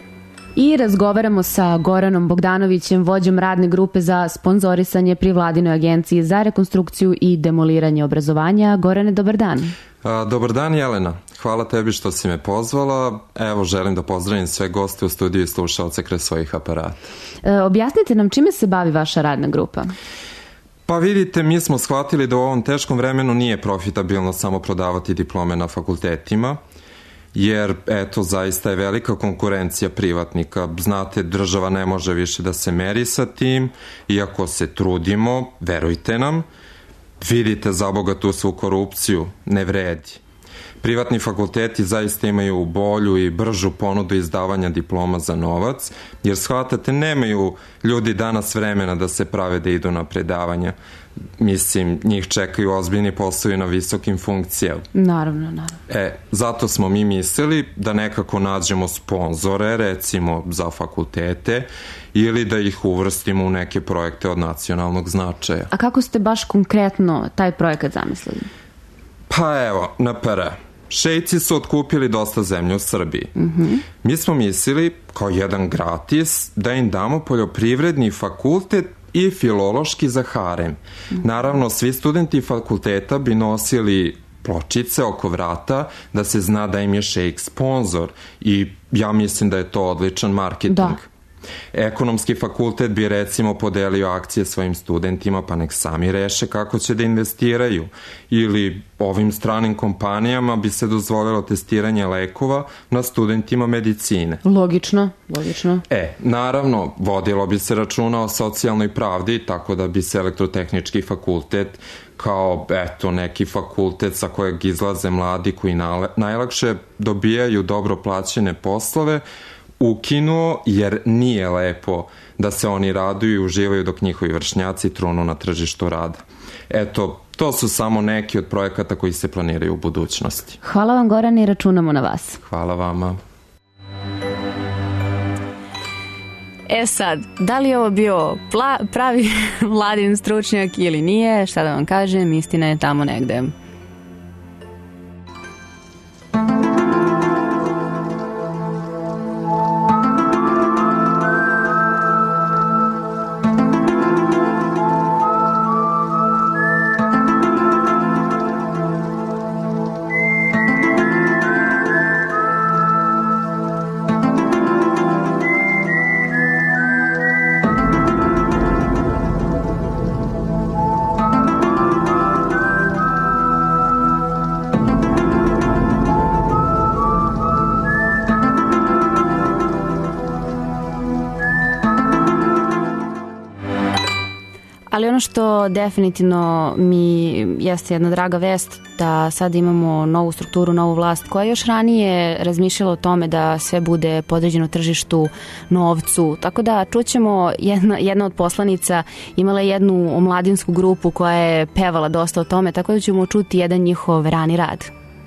I razgovaramo sa Goranom Bogdanovićem, vođom radne grupe za sponzorisanje pri Vladinoj agenciji za rekonstrukciju i demoliranje obrazovanja. Gorane, dobar dan. Dobar dan, Jelena. Hvala tebi što si me pozvala. Evo, želim da pozdravim sve goste u studiju i slušalce kraj svojih aparata. Objasnite nam čime se bavi vaša radna grupa? Pa vidite, mi smo shvatili da u ovom teškom vremenu nije profitabilno samo prodavati diplome na fakultetima, jer, eto, zaista je velika konkurencija privatnika. Znate, država ne može više da se meri sa tim, iako se trudimo, verujte nam, vidite, zaboga, tu svu korupciju, ne vredi. Privatni fakulteti zaista imaju bolju i bržu ponudu izdavanja diploma za novac, jer shvatate, nemaju ljudi danas vremena da se prave da idu na predavanja. Mislim, njih čekaju ozbiljni poslovi na visokim funkcijama. Naravno. Zato smo mi mislili da nekako nađemo sponzore, recimo za fakultete, ili da ih uvrstimo u neke projekte od nacionalnog značaja. A kako ste baš konkretno taj projekat zamislili? Pa evo, na prve. Šejci su otkupili dosta zemlje u Srbiji. Mi smo mislili, kao jedan gratis, da im damo poljoprivredni fakultet i filološki za harem. Naravno, svi studenti fakulteta bi nosili pločice oko vrata da se zna da im je šejk sponzor i ja mislim da je to odličan marketing. Da. Ekonomski fakultet bi recimo podelio akcije svojim studentima pa nek sami reše kako će da investiraju, ili ovim stranim kompanijama bi se dozvolilo testiranje lekova na studentima medicine. Logično. Naravno, vodilo bi se računa o socijalnoj pravdi, tako da bi se elektrotehnički fakultet kao, eto, neki fakultet sa kojeg izlaze mladi koji najlakše dobijaju dobro plaćene poslove, ukinuo, jer nije lepo da se oni raduju i uživaju dok njihovi vršnjaci trunu na tržištu rada. Eto, to su samo neki od projekata koji se planiraju u budućnosti. Hvala vam, Goran, i računamo na vas. Hvala vama. Sad, da li je ovo bio pravi Vladin stručnjak ili nije, šta da vam kažem, istina je tamo negde. Ali ono što definitivno mi jeste jedna draga vest, da sad imamo novu strukturu, novu vlast koja još ranije razmišljala o tome da sve bude podređeno tržištu, novcu. Tako da čućemo, jedna od poslanica imala je jednu omladinsku grupu koja je pevala dosta o tome, tako da ćemo čuti jedan njihov rani rad.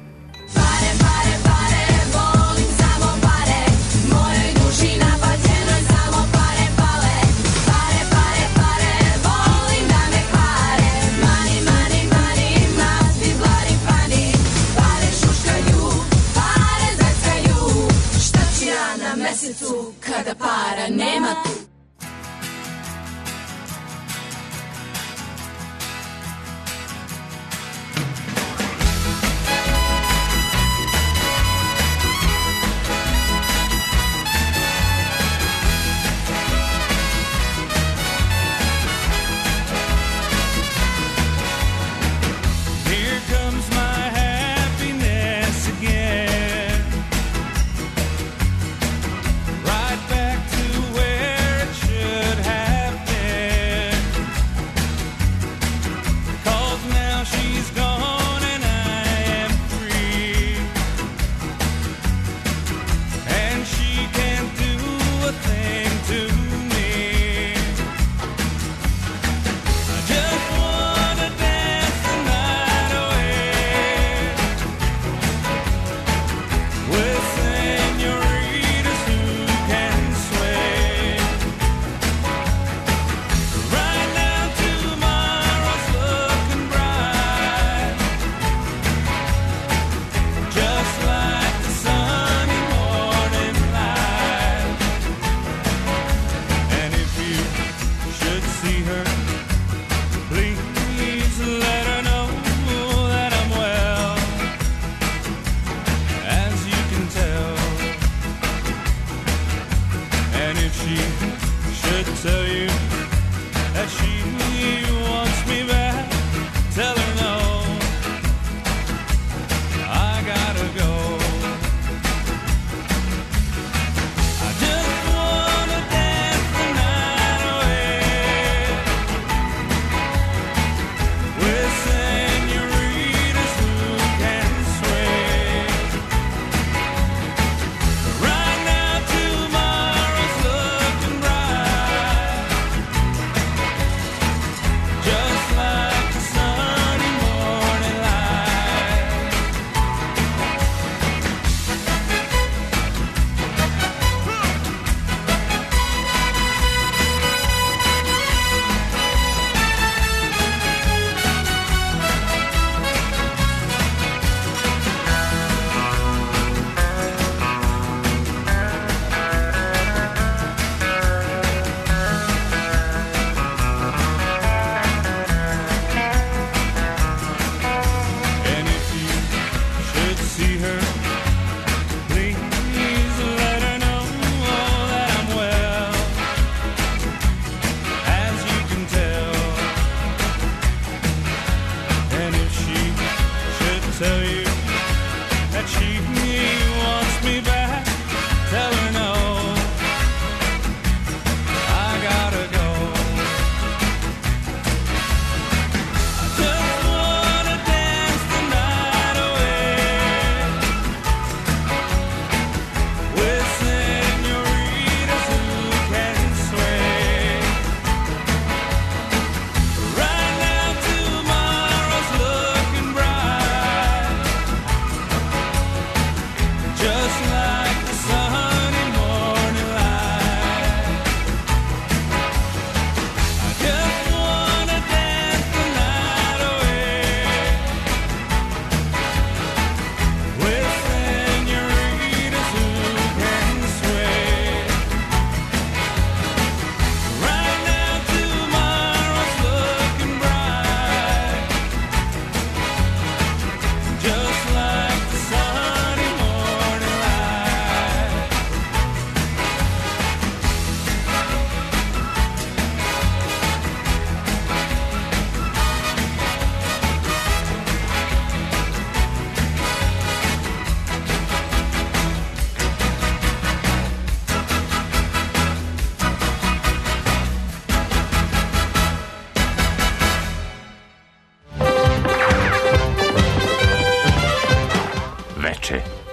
Kada para nema tu.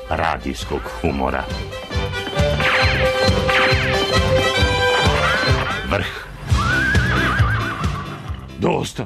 radijskog humora. Vrh. Dosta.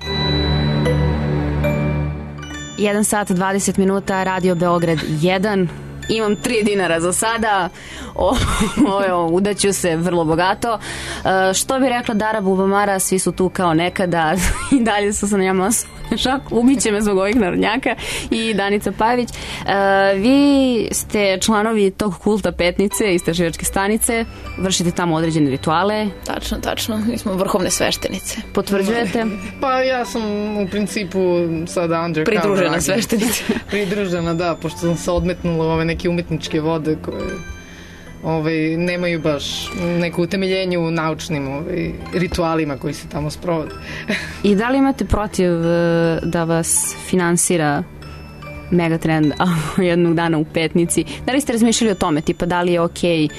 1 sat 20 minuta, Radio Beograd 1. Imam 3 dinara za sada. Udaću se vrlo bogato. Što bi rekla Dara Bubamara, svi su tu kao nekada i dalje su sa njama šak, ubiće me zbog ovih narodnjaka, i Danica Pavić. Vi ste članovi tog kulta Petnice, istraživačke stanice, vršite tamo određene rituale. Tačno, mi smo vrhovne sveštenice. Potvrđujete? Pa ja sam u principu sada undercover. Pridružena sveštenica. Pridružena, da, pošto sam se odmetnula u ove neke umetničke vode koje nemaju baš neko utemeljenje u naučnim ritualima koji se tamo sprovode. I da li imate protiv da vas finansira Megatrend jednog dana u Petnici? Da li ste razmišljali o tome, tipa da li je okej,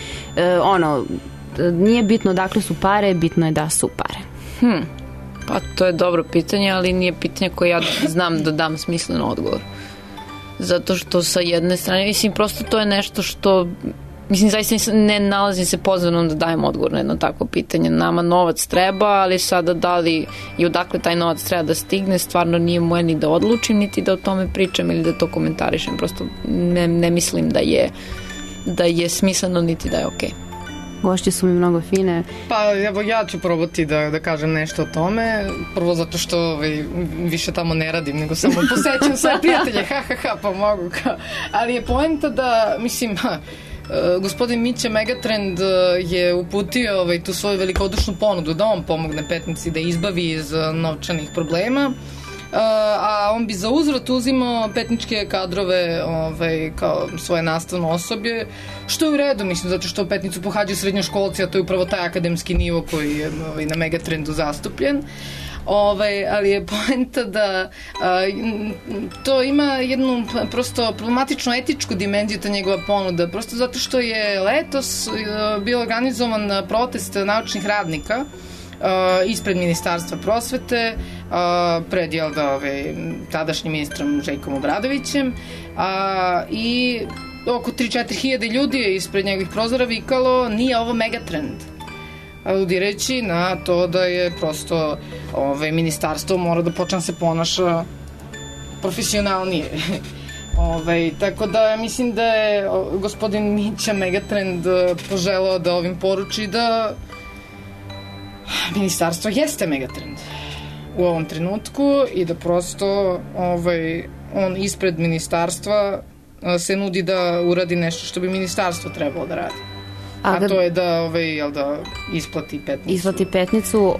nije bitno dakle su pare, bitno je da su pare? Pa to je dobro pitanje, ali nije pitanje koje ja znam da dam smislen odgovor. Zato što sa jedne strane, mislim, prosto to je nešto što, mislim, zaista ne nalazim se pozvanom da dajem odgovor na jedno takvo pitanje. Nama novac treba, ali sada da li i odakle taj novac treba da stigne, stvarno nije moje ni da odlučim, niti da o tome pričam ili da to komentarišem. Prosto ne mislim da je smisleno, niti da je okej. Gošće su mi mnogo fine. Pa evo, ja ću probati da kažem nešto o tome. Prvo zato što više tamo ne radim, nego samo posećam svoje prijatelje, pa mogu. Ali je poenta da, mislim, gospodin Mića Megatrend je uputio tu svoju velikodušnu ponudu da on pomogne Petnici da izbavi iz novčanih problema, a on bi za uzvrat uzimao petničke kadrove kao svoje nastavno osoblje, što je u redu, mislim, zato što Petnicu pohađaju srednjoškolci, a to je upravo taj akademski nivo koji je na Megatrendu zastupljen. Ali je poenta da to ima jednu prosto problematičnu etičku dimenziju, ta njegova ponuda, prosto zato što je letos bio organizovan protest naučnih radnika ispred Ministarstva prosvete, pred tadašnjim ministrom Željkom Obradovićem, i oko 3-4 hiljade ljudi je ispred njegovih prozora vikalo: nije ovo Megatrend. Aludirajući na to da je prosto ministarstvo mora da počne se ponaša profesionalnije. Tako da mislim da je gospodin Mića Megatrend poželao da ovim poruči da ministarstvo jeste Megatrend u ovom trenutku i da prosto on ispred ministarstva se nudi da uradi nešto što bi ministarstvo trebalo da radi. A to je da isplati Petnicu. Isplati Petnicu.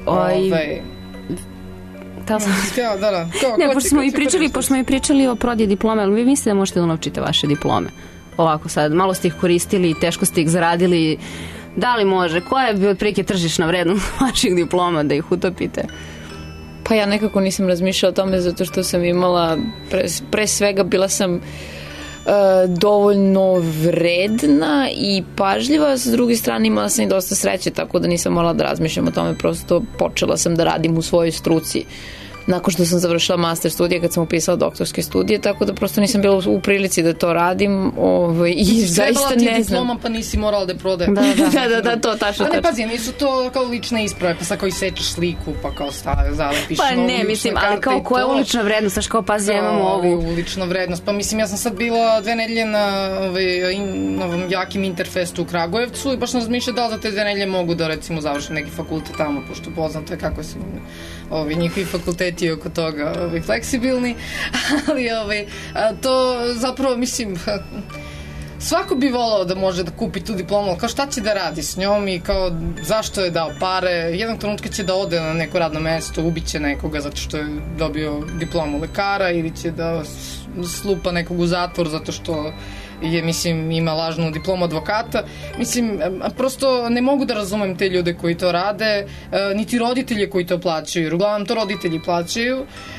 Pošto smo i pričali o prodje diplome, ali vi mislite da možete da unovčite vaše diplome? Ovako sad, malo ste ih koristili, teško ste ih zaradili. Da li može? Koja je bio otprilike tržišna vrednost vaših diploma da ih utopite? Pa ja nekako nisam razmišljala o tome, zato što sam imala, pre svega bila sam dovoljno vredna i pažljiva, s druge strane imala sam i dosta sreće, tako da nisam morala da razmišljam o tome, prosto počela sam da radim u svojoj struci nakon što sam završila master studije, kad sam upisala doktorske studije, tako da prosto nisam bila u prilici da to radim i zaista ne znam. Diploma, pa nisi morala da prodaje. Da, to tačno. A ne, pazi, nisu to kao lične isprave, pa sad koji sečeš sliku, pa kao zalepiš. Pa ne, mislim, ali kao koja je ulična vrednost, saš kao pazi, imamo ovu. Ulična vrednost, pa mislim, ja sam sad bila 2 nedelje na ovom jakim Interfestu u Kragujevcu i baš sam razmišljala da li za te 2 nedelje mogu da recimo završim neki fakultet tamo, pošto poznato je kako su njihovi fakulteti oko toga fleksibilni, ali to zapravo, mislim, svako bi volao da može da kupi tu diplomu, kao šta će da radi s njom i kao zašto je dao pare, jednog trenutka će da ode na neko radno mesto, ubiće nekoga zato što je dobio diplomu lekara ili će da slupa nekog u zatvor zato što je, mislim, ima lažnu diplomu advokata. Mislim, prosto ne mogu da razumem te ljude koji to rade, niti roditelje koji to plaćaju, jer uglavnom to roditelji plaćaju.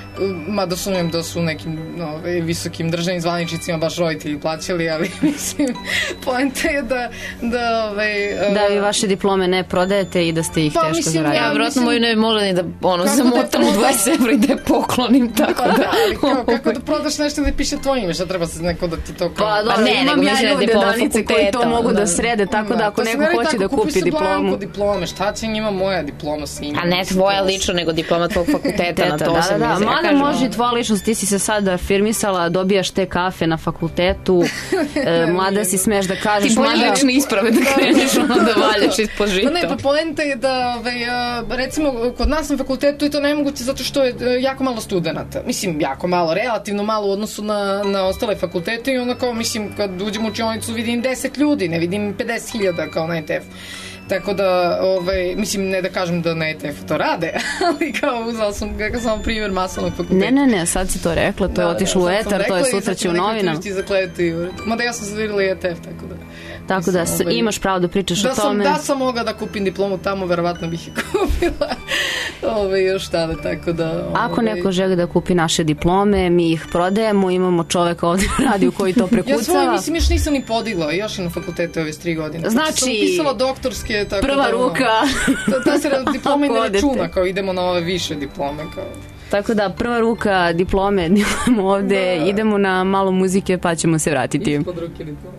mada sumnjam da su nekim visokim državnim zvaničnicima baš roditelji plaćali, ali mislim, poenta je da vi vaše diplome ne prodajete i da ste ih teško zaradili. Ja, vjerojatno moju ne može ni da zamotam u 20 evra i da je poklonim, tako da. Ali kako da prodaš nešto da piše tvoje ime, šta treba se neko da ti to... Pa dobro, imam ja ljude danice koji to mogu da srede, tako da ako neko hoće da kupi diplomu... diplome, šta će njima moja diploma s njima? A ne tvoja lično, nego diploma tvog fakulteta, na to sam da, mada može i tvoja ličnost, ti si se sad afirmisala, dobijaš te kafe na fakultetu, mlada si, smeš da kažeš... Ti bolje lične isprave da kreneš, ono da valjaš ispod žita. Ne, pa poenta je da, recimo, kod nas na fakultetu je to nemoguće zato što je jako malo studenta. Mislim, jako malo, relativno malo u odnosu na ostale fakultete i onda kao, mislim, kad uđem u učionicu vidim 10 ljudi, ne vidim 50.000 kao na ETF. Tako da, mislim, ne da kažem da na ETF to rade, ali kao uzela sam samo primjer masovnog fakulteta. Ne, sad si to rekla, to je otišlo u etar, to je sutra će u novinama. Mada ja sam zavirila i ETF, tako da... Tako da imaš pravo da pričaš o tome. Da sam mogla da kupim diplomu tamo, verovatno bih je kupila. Još tada, tako da... Ako neko želi da kupi naše diplome, mi ih prodajemo, imamo čoveka ovdje u radiju koji to prekucava. Ja svoje, mislim, još nisam ni podigla, još i na fakultete ove 3 godine. Znači, sam upisala doktorske, tako prva ruka. Ta se diploma i ne računa, kao idemo na ove više diplome, kao... Tako da, prva ruka diplome ovde, idemo na malo muzike pa ćemo se vratiti. Ispod ruke diplome.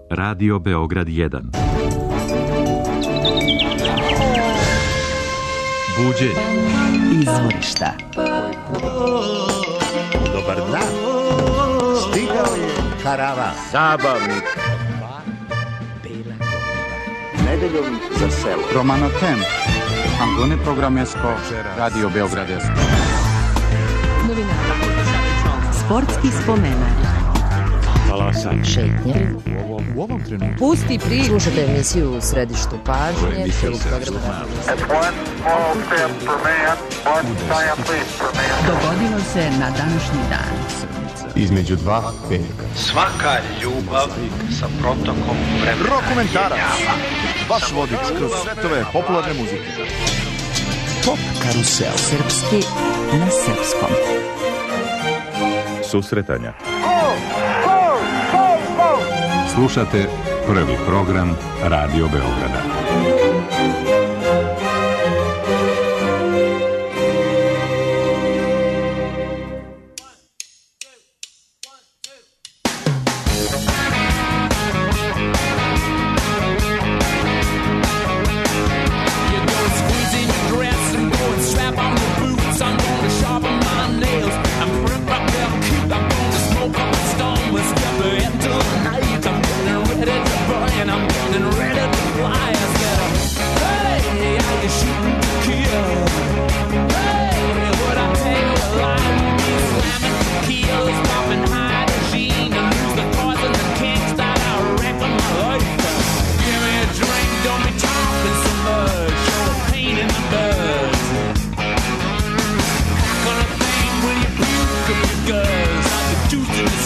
Radio Beograd 1. Buđenje. Izvorišta. Dobar dan. Stigao je karavan. Zabavnik. Nedeljom za selo. Romano Tem. Angone Programesko. Radio Beograd 1. Novinari. Sportski spomenak. Talasanj. Šetnje. U ovom trenutku. Pusti priču. Slušajte emisiju u središtu pažnje. Dogodilo se na današnji dan. Između dva petka. Svaka ljubav sa protokom vremena. Rokomentarac. Vaš vodič kroz svetove popularne muzike. Pop karusel. Srpski na srpskom. Susretanja. Slušate prvi program Radio Beograda.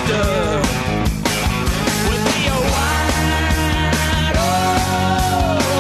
With me a wide open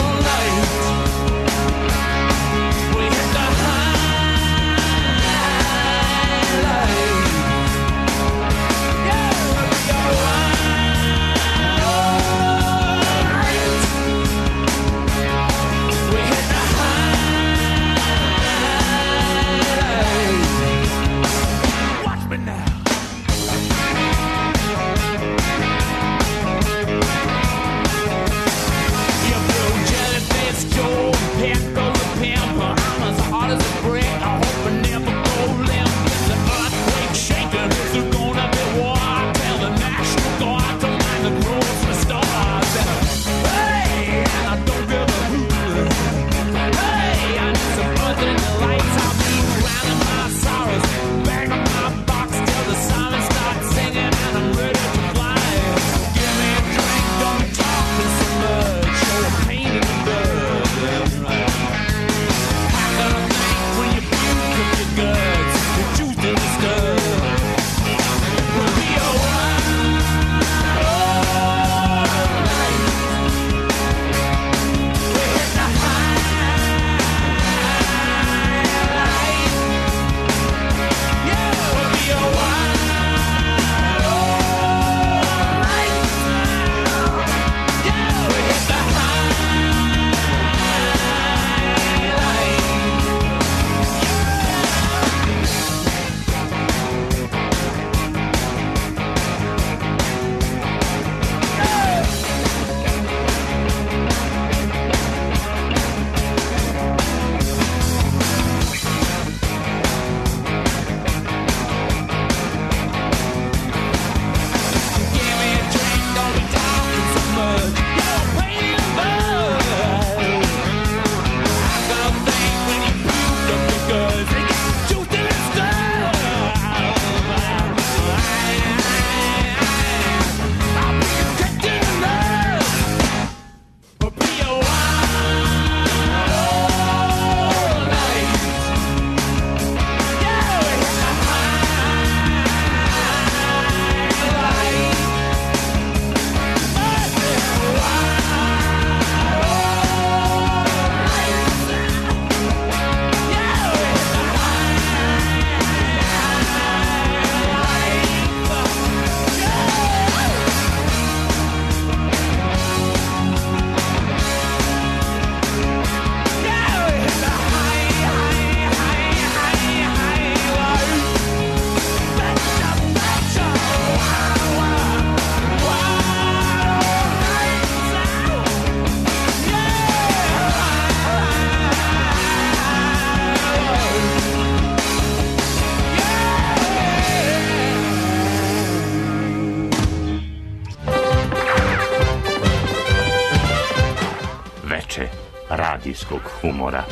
radijskog humora.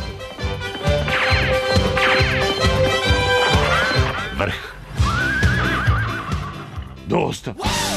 Vrh. Dosta.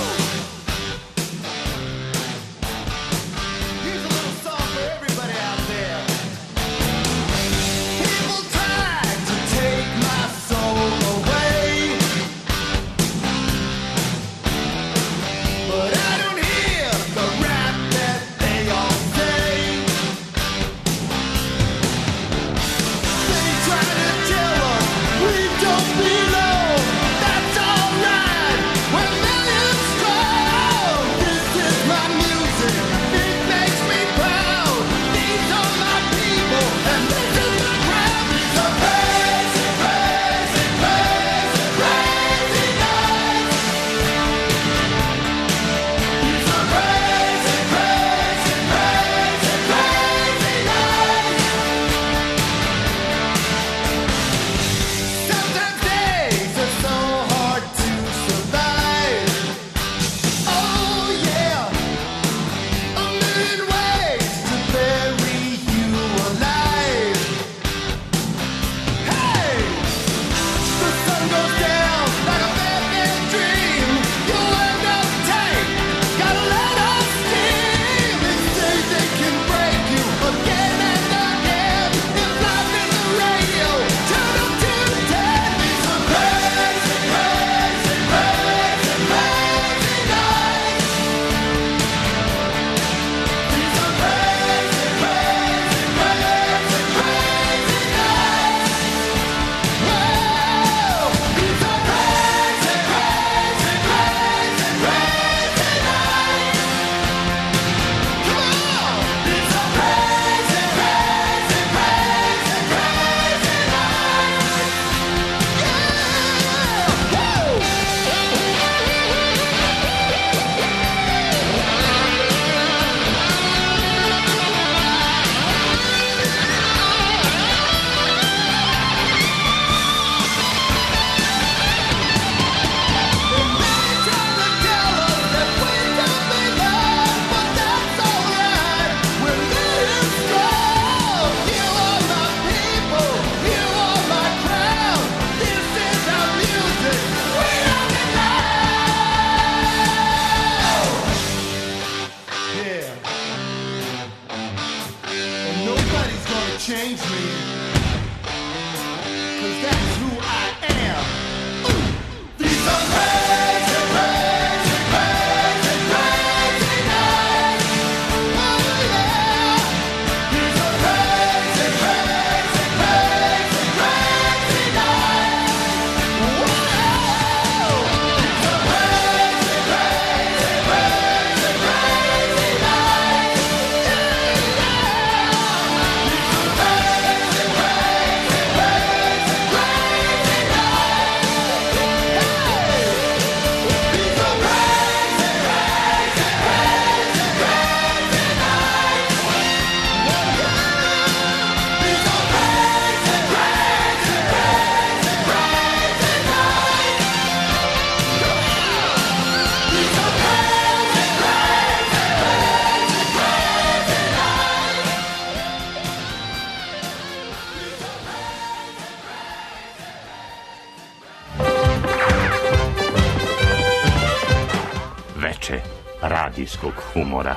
radijskog humora.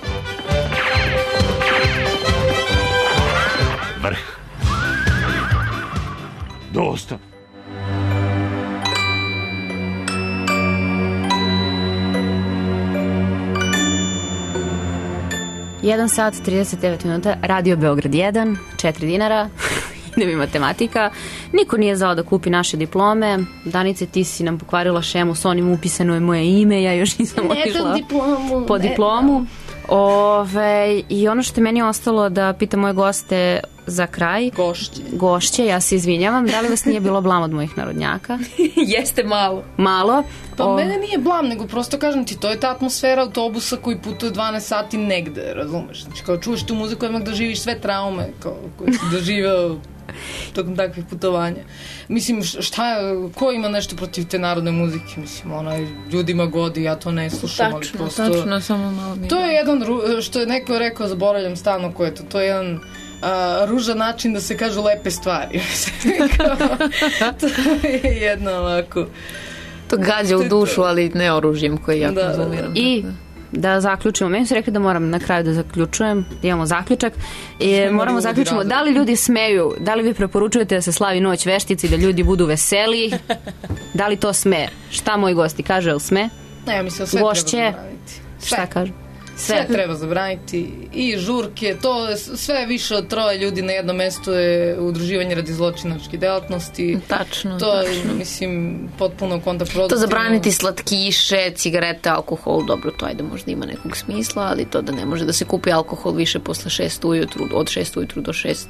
Vrh. Dosta. Jedan sat, 39 minuta, Radio Beograd 1, 4 dinara, ide mi matematika. Niko nije znao da kupi naše diplome. Danice, ti si nam pokvarila šemu, s onim upisano je moje ime, ja još nisam otišla po diplomu. I ono što je meni ostalo da pitam moje goste za kraj. Gošće, ja se izvinjavam. Da li vas nije bilo blam od mojih narodnjaka? Jeste malo. Malo? Pa mene nije blam, nego prosto kažem ti, to je ta atmosfera autobusa koji putuje 12 sati negde, razumeš? Znači, kao čuješ tu muziku, odmah doživiš sve traume koje si doživao tokom takvih putovanja. Mislim, ko ima nešto protiv te narodne muzike? Mislim, ljudima godi, ja to ne slušam, ali prosto... Tačno, samo malo mi... To je jedan, što je neko rekao, zaboravljam stalno ko je to, to je jedan ružan način da se kažu lepe stvari. To je jedno ovako... To gađa u dušu, ali ne oružjem koji ja konzumiram. I da zaključimo, meni su rekli da moram na kraju da zaključujem, da imamo zaključak. Moramo zaključimo, da li ljudi smeju, da li vi preporučujete da se slavi noć veštici, da ljudi budu veseli, da li to sme? Šta moji gosti kaže, jel sme? Ne, ja mislim, sve treba zabraniti. Šta kaže? Sve treba zabraniti i žurke, to sve više od 3 ljudi na jednom mestu je udruživanje radi zločinačke delatnosti. Tačno. To je, mislim, potpuno kontraproduktivno. To zabraniti slatkiše, cigarete, alkohol, dobro, to ajde možda ima nekog smisla, ali to da ne može da se kupi alkohol više posle 6 ujutru, od 6 ujutru do 6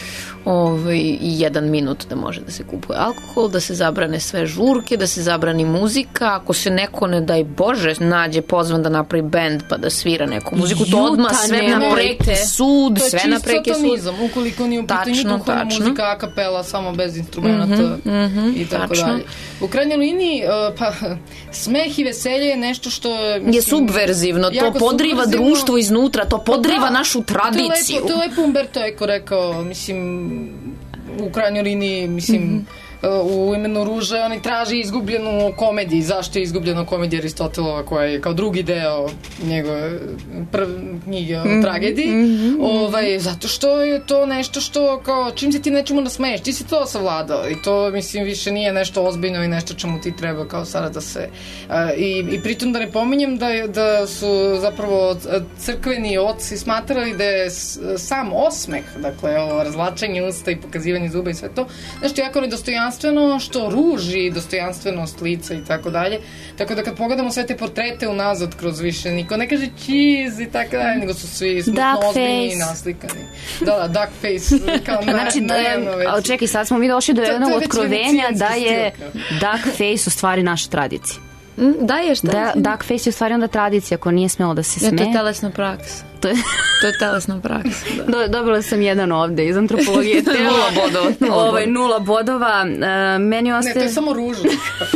i 1 minut da može da se kupuje alkohol, da se zabrane sve žurke, da se zabrani muzika, ako se neko, ne daj Bože, nađe pozvan da napravi bend pa da svira neku muziku, to odmah sve na preki sud, sve na preki sud. To je čisto satanizam, ukoliko nije u pitanju nikakva muzika a kapela, samo bez instrumenta i tako dalje. U krajnjoj liniji, pa smeh i veselje je nešto što je subverzivno, to podriva društvo iznutra, to podriva našu tradiciju. To je lepo Umberto Eco rekao, mislim, u krajnjoj liniji, mislim, u imenu ruže oni traži izgubljenu komediju. Zašto je izgubljena komedija Aristotelova koja je kao drugi deo njegove knjige o tragediji? Zato što je to nešto što kao čim se ti nečemu nasmeješ, ti si to savladao i to mislim više nije nešto ozbiljno i nešto čemu ti treba kao sada da se i pritom da ne pominjem da su zapravo crkveni oci smatrali da je sam osmeh, dakle ovo razvlačenje usta i pokazivanje zuba i sve to nešto jako nedostojanstveno, što ruži dostojanstvenost lica i tako dalje. Tako da kad pogledamo sve te portrete unazad kroz više, niko ne kaže cheese i tako dalje, nego su svi smutno ozbiljni i naslikani. Da, duck face. Kao ali čekaj, sad smo mi došli do jednog otkrovenja da je duck face u stvari naša tradicija. Da je šta? Duck face je u stvari onda tradicija, ako nije smelo da se sme. To je telesna praksa. To je telesna praksa, da. Dobila sam jedan ovde iz antropologije. 0 bodova. 0 bodova. Meni ostaje... Ne, to je samo ružno.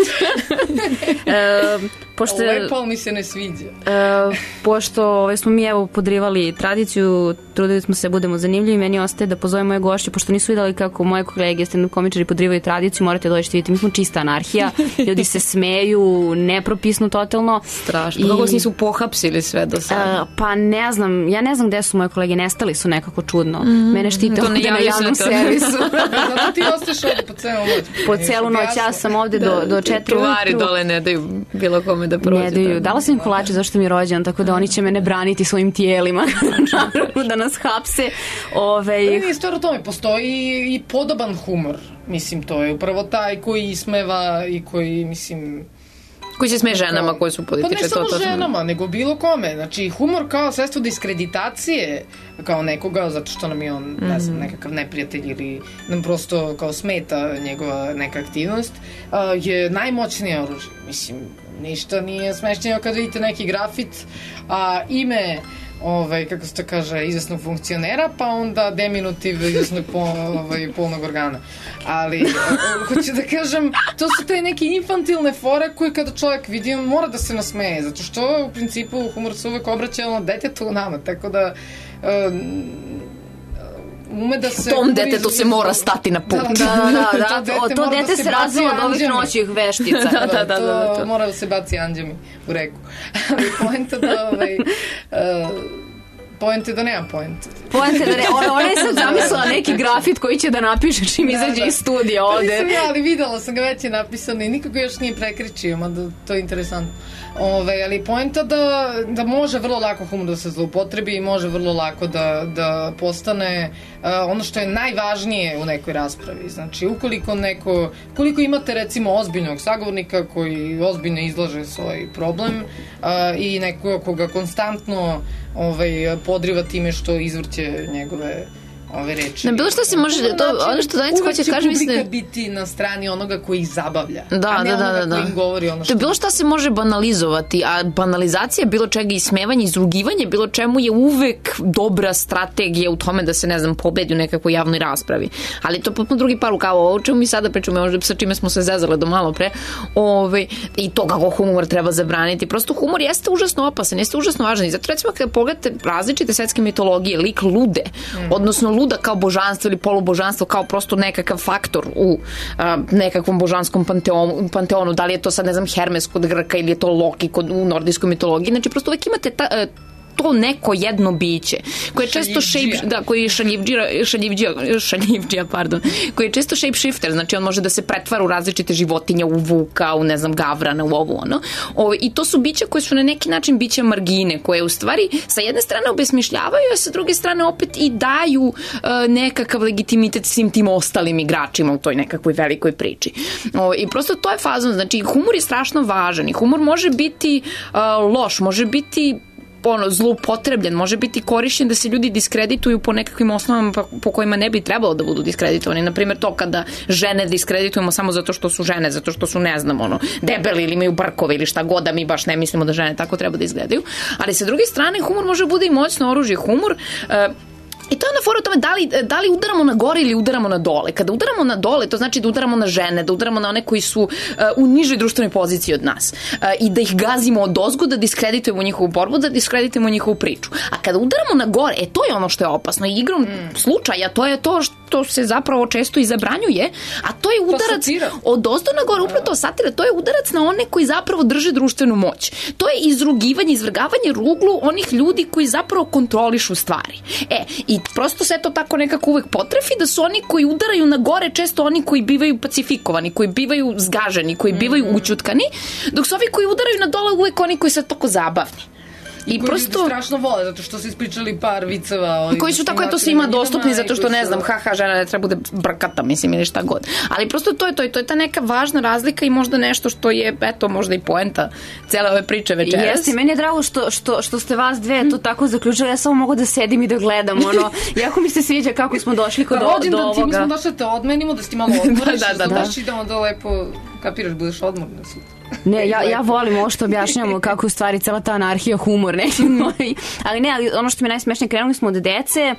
Lepo, mi se ne sviđa. Pošto smo mi podrivali tradiciju, trudili smo se budemo zanimljivi, meni ostaje da pozovem moje gošće, pošto nisu videli kako moje kolege stand-up komičari podrivaju tradiciju, morate doći vidjeti, mi smo čista anarhija, ljudi se smeju, nepropisno totalno. Strašno. Kako se nisu pohapsili sve do sada? Pa ne znam, ja ne znam gde su moje kolege, nestali su nekako čudno. Mene štite ovde na javnom servisu. Zato ti ostaješ ovde po celu noć. Po celu noć, ja sam ovde do 4 ujutru. Čuvari dole ne daju bilo kome da prođe. Ne daju. Dala sam im kolače zašto mi je rođen, tako da oni će mene braniti svojim tijelima da nas hapse. Nije stvar o tome, postoji i podoban humor. Mislim, to je upravo taj koji ismeva i koji, mislim... Koji se smeje ženama koje su političke. Pa ne samo ženama, nego bilo kome. Znači, humor kao sredstvo diskreditacije kao nekoga, zato što nam je on, ne znam, nekakav neprijatelj ili nam prosto kao smeta njegova neka aktivnost, je najmoćnije oružje. Mislim, ništa nije smešnije kad vidite neki grafit, a ime kako se to kaže, izvesnog funkcionera, pa onda deminutiv izvesnog polnog organa. Ali, hoću da kažem, to su te neke infantilne fore koje kada čovjek vidi, on mora da se nasmeje, zato što u principu humor se uvek obraća ono detetu u nama, tako da ume da se... Tom detetu se mora stati na put. Da, to dete se razvilo od ovih noćih veštica. To mora da se baci anđemi u reku. Ali poenta da nema poenta. Poenta da nema. Ona je sad zamislila neki grafit koji će da napiše čim izađe iz studija ovde. Pa nisam ja, ali videla sam ga, već je napisano i nikako još nije prekričio, mada to je interesantno. Ali poenta da može vrlo lako humor da se zloupotrebi i može vrlo lako da postane ono što je najvažnije u nekoj raspravi. Znači, ukoliko imate recimo ozbiljnog sagovornika koji ozbiljno izlaže svoj problem i nekoga koga konstantno podriva time što izvrće njegove ove reči. Ne, bilo što se može, ono što Danica hoće kaže, mislim... Uvek će publika biti na strani onoga koji ih zabavlja, da, a ne onoga koji im govori ono što... To je bilo što se može banalizovati, a banalizacija bilo čega, ismevanje, izrugivanje bilo čemu je uvek dobra strategija u tome da se, ne znam, pobedi u nekakvoj javnoj raspravi. Ali to je potpuno drugi par rukava. Ovo čemu mi sada pričamo, možda sa čime smo se zezale do malo pre, i to kako humor treba zabraniti. Prosto humor jeste užasno opasan, jeste užasno važan. I zato recimo kada pogledate različite svetske mitologije, lik lude, odnosno luda kao božanstvo ili polubožanstvo, kao prosto nekakav faktor u nekakvom božanskom panteonu, da li je to sad, ne znam, Hermes kod Grka ili je to Loki u nordijskoj mitologiji. Znači, prosto uvek imate to neko jedno biće koje je često koji je šaljivđija, koji je često shapeshifter, znači on može da se pretvara u različite životinje, u vuka, u, ne znam, gavrana, u ovo ono. I to su bića koje su na neki način bića margine, koje u stvari sa jedne strane obesmišljavaju, a sa druge strane opet i daju nekakav legitimitet svim tim ostalim igračima u toj nekakvoj velikoj priči. I prosto to je fazon, znači humor je strašno važan i humor može biti loš, može biti zloupotrebljen, može biti korišćen da se ljudi diskredituju po nekakvim osnovama po kojima ne bi trebalo da budu diskreditovani. Naprimjer to kada žene diskreditujemo samo zato što su žene, zato što su, ne znam, debeli ili imaju brkove ili šta god, da mi baš ne mislimo da žene tako treba da izgledaju. Ali sa druge strane humor može bude i moćno oružje. Humor i to je onda fora o tome da li udaramo na gore ili udaramo na dole. Kada udaramo na dole, to znači da udaramo na žene, da udaramo na one koji su u nižoj društvenoj poziciji od nas i da ih gazimo odozgo, da diskreditujemo njihovu borbu, da diskreditujemo njihovu priču. A kada udaramo na gore, to je ono što je opasno. I igrom slučaja, to je to što se zapravo često i zabranjuje, a to je udarac od ozdo na gore, upravo to satira, to je udarac na one koji zapravo drže društvenu moć. To je izrugivanje, izvrgavanje ruglu onih ljudi koji zapravo kontrolišu stvari. I prosto se to tako nekako uvek potrefi da su oni koji udaraju na gore često oni koji bivaju pacifikovani, koji bivaju zgaženi, koji bivaju ućutkani, dok su ovi koji udaraju na dole uvek oni koji su tako zabavni. I koji ljudi strašno vole, zato što su ispričali par viceva. Koji su tako, eto, svima dostupni, zato što, ne znam, žena ne treba bude brkata, mislim, ili šta god. Ali prosto to je ta neka važna razlika i možda nešto što je, eto, možda i poenta cele ove priče večeras. Jeste, meni je drago što ste vas dve to tako zaključili, ja samo mogu da sedim i da gledam, jako mi se sviđa kako smo došli do ovoga. Da ti mi smo došli da te odmenimo, da si ti malo odmoriš, da idemo da lepo, kapiraš, budeš odmorna sutra. Ne, ja volim ovo što objašnjamo kako u stvari cela ta anarhija humor, ali ono što mi je najsmešnije, krenuli smo od dece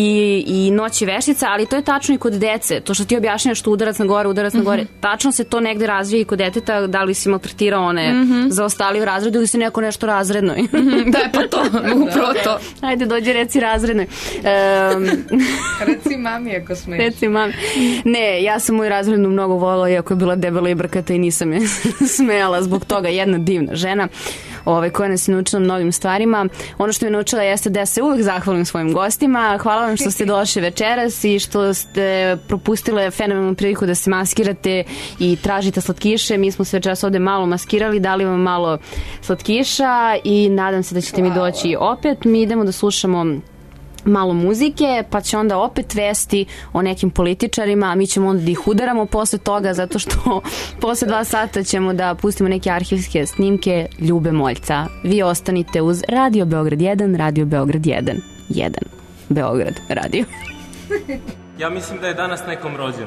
i Noći veštica, ali to je tačno i kod dece, to što ti objašnjaš što udarac na gore, tačno se to negde razvije i kod deteta, da li si maltretirao one zaostali u razredu ili si neko nešto razrednoj. Da je pa to, upravo to. Ajde, dođi, reci razrednoj. Reci mami ako smeš. Reci mami. Ne, ja sam moju razrednu mnogo volila, iako je bila debela i brkata i nisam je smela zbog toga, jedna divna žena koja nas je naučila mnogim stvarima. Ono što je naučila jeste da se uvek zahvalim svojim gostima. Hvala vam što ste došli večeras i što ste propustile fenomenalnu priliku da se maskirate i tražite slatkiše. Mi smo se večeras ovde malo maskirali, dali vam malo slatkiša i nadam se da ćete mi doći opet. Mi idemo da slušamo malo muzike, pa će onda opet vesti o nekim političarima, a mi ćemo onda da ih udaramo posle toga, zato što posle 2 sata ćemo da pustimo neke arhivske snimke Ljube Moljca. Vi ostanite uz Radio Beograd 1, Radio Beograd 1, Beograd radio. Ja mislim da je danas nekom rođen.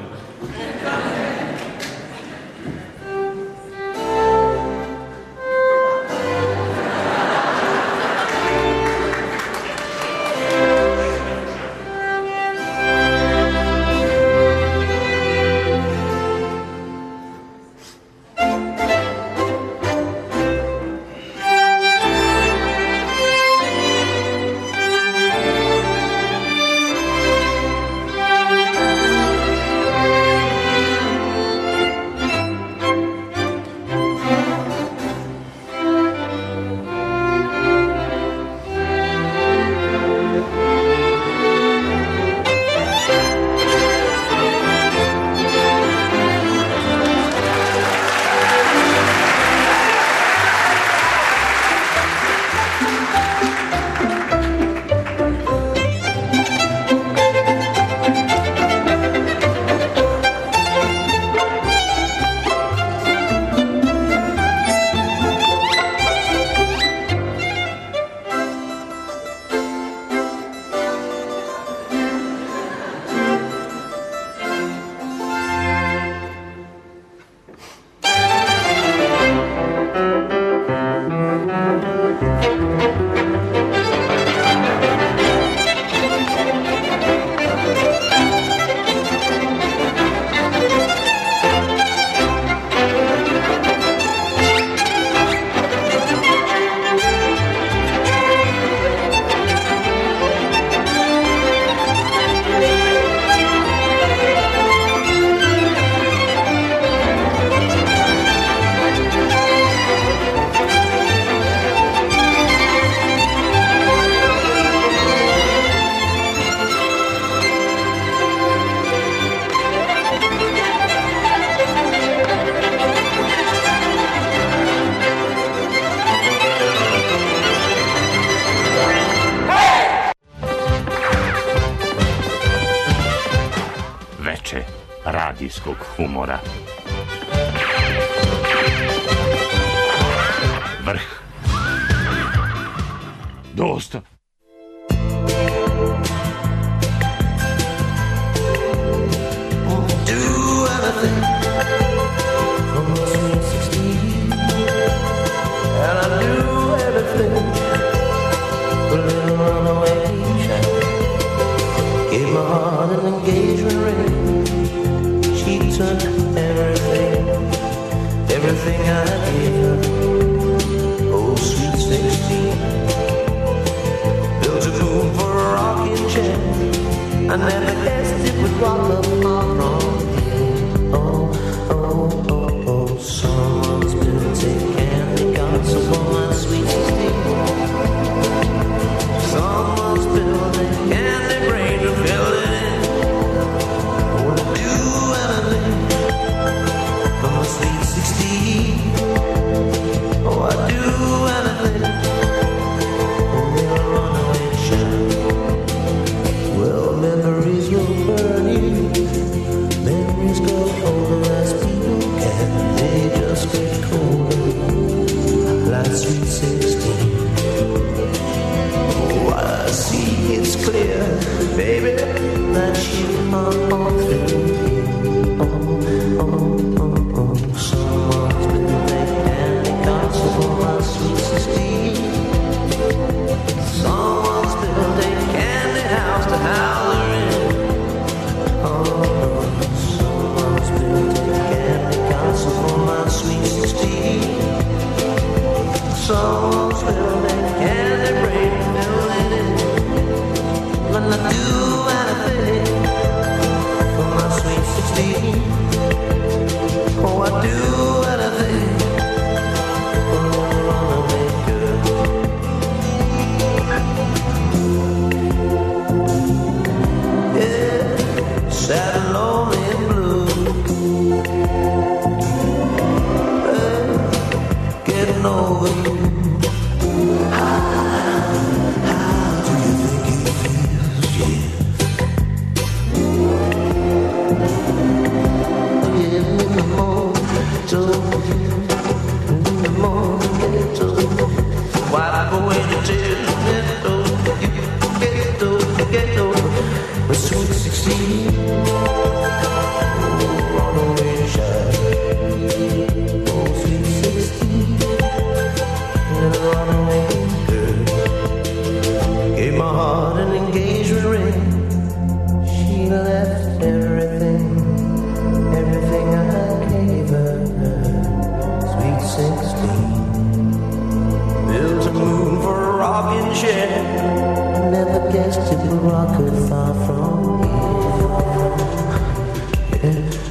radijskog humora. Vrh. Dosta. Everything I gave her, oh sweet 16. Built a room for a rocking chair. I never guessed it would rock up my wrong here. Oh, oh, oh, oh, someone's built a candy castle for my sweet 16. Someone's built a candy brain to fill it in. Would I do anything for my sweet 16? Oh, I'd do anything for a runaway child. Well, memories will burn you. Memories go older as people can. They just get colder, like sweet 16. Oh, I see it's clear, baby, that you are all through. Oh, oh, oh, oh, someone's been for my sweet 16. Someone's built a candy house to house her in. Oh, someone's built a candy castle for my sweet 16. Someone's built a candy brain to fill it in. When I do anything for my sweet 16. Oh, I do anything. Sad and lonely and blue, getting over you. How do you think it feels, yeah? In the morning, in the morning, wipe away the tears, get over, the sweet 16. Never guessed it would rock her far from here. Yeah.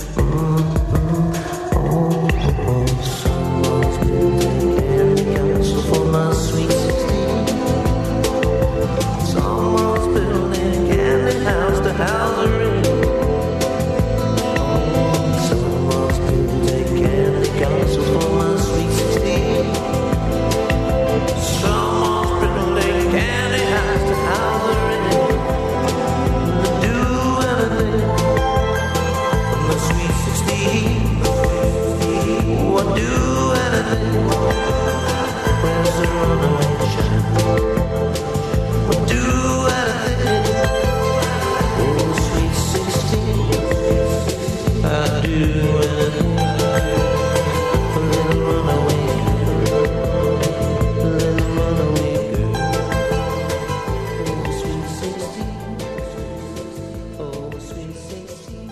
Oh, someone's built a candy castle for my sweet 16. Someone's built a candy house to house her in. Oh, someone's built a candy castle for my sweet 16. Someone's built a candy house to house her in. Do anything for my sweet 16. Oh, I'd do anything. Where's the runaway child? I'd do anything. Oh, sweet 16. I'd do anything. A little runaway girl. A little runaway girl. Oh, sweet 16. Oh, sweet 16.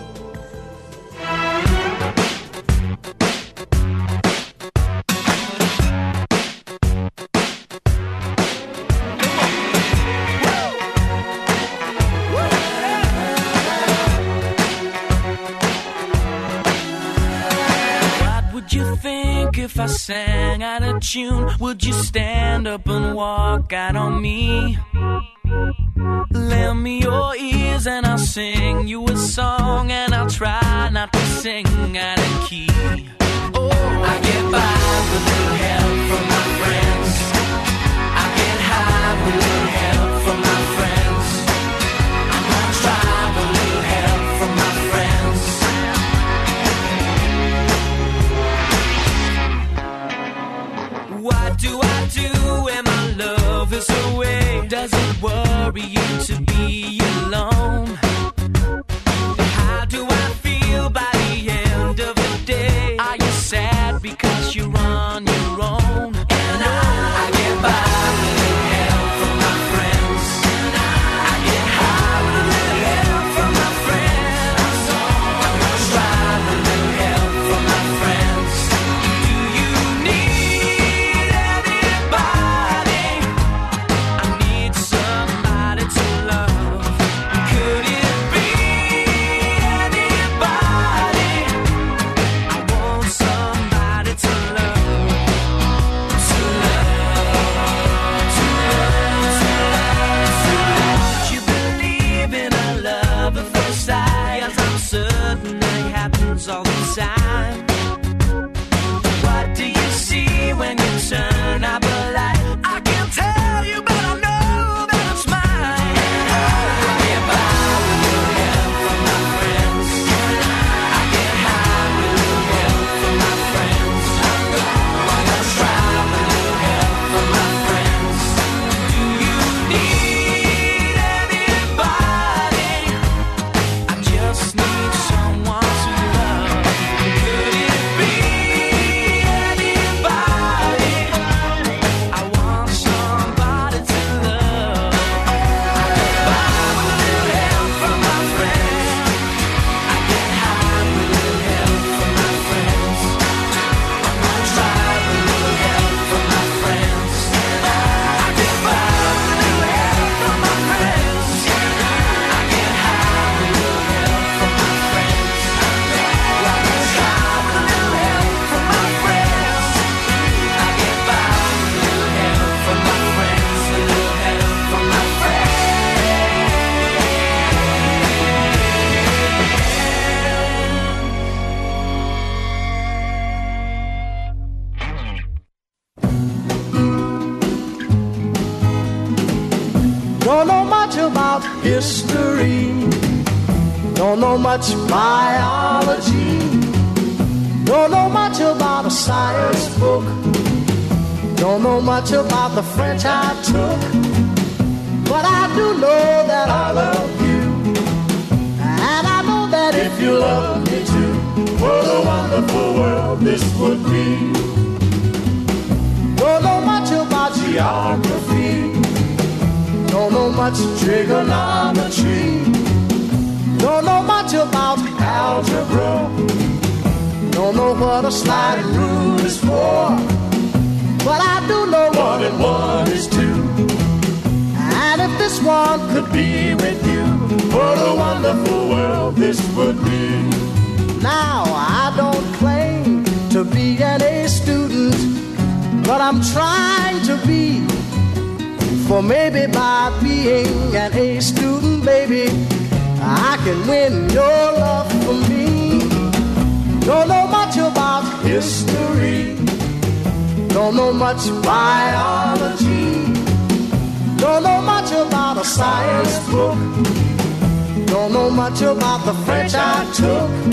What would you think if I sang out of tune? Would you stand up and walk out on me? Lend me your ears and I'll sing you a song, and I'll try not to sing out of key. Oh, I get by with a little help from my friends. I get high with a little help from my friends. I'm gonna try with a little help from my friends. worry you to be alone. How do I feel by the end of the day? Are you sad because you're on your own? And I get by with a little help from my friends. I get high with a little help from my friends. I'm gonna try with a little help from my friends. Do you need anybody? I need somebody to love. Could it be anybody? I want somebody to love. To love, to love, to love, to love. You believe in a love at first sight? Yes, I'm certain it happens all the time. What do you see when you turn up a light? I can't tell you, but I know that it's mine. I get by with a little help from my friends. I get high with a little help from my friends. I'm gonna try with a little help from my friends. Do you need anybody? I just need someone to love. Could it be anybody? I want somebody to love. I get by with a little help from my friends. I get high with a little help from my friends. I'm gonna try with a little help from my friends. I get by with a little help from my friends. I get high with a little help from my friends. I'm gonna try with a little help from my friends. I get by with a little help from my friends. A little help from my friends. Don't know much about history. Don't know much biology. Don't know much about a science book. Don't know much about the French I took. But I do know that I love you. And I know that if you love me too, what a wonderful world this would be. Don't know much about geography. Don't know much trigonometry. Don't know much about algebra. Don't know what a sliding rule is for. But I do know 1 and 1 is 2. And if this one could be with you, what a wonderful world this would be. Now I don't claim to be an A student, but I'm trying to be. For maybe by being an A student, baby, I can win your love for me. Don't know much about history. Don't know much biology. Don't know much about a science book. Don't know much about the French I took.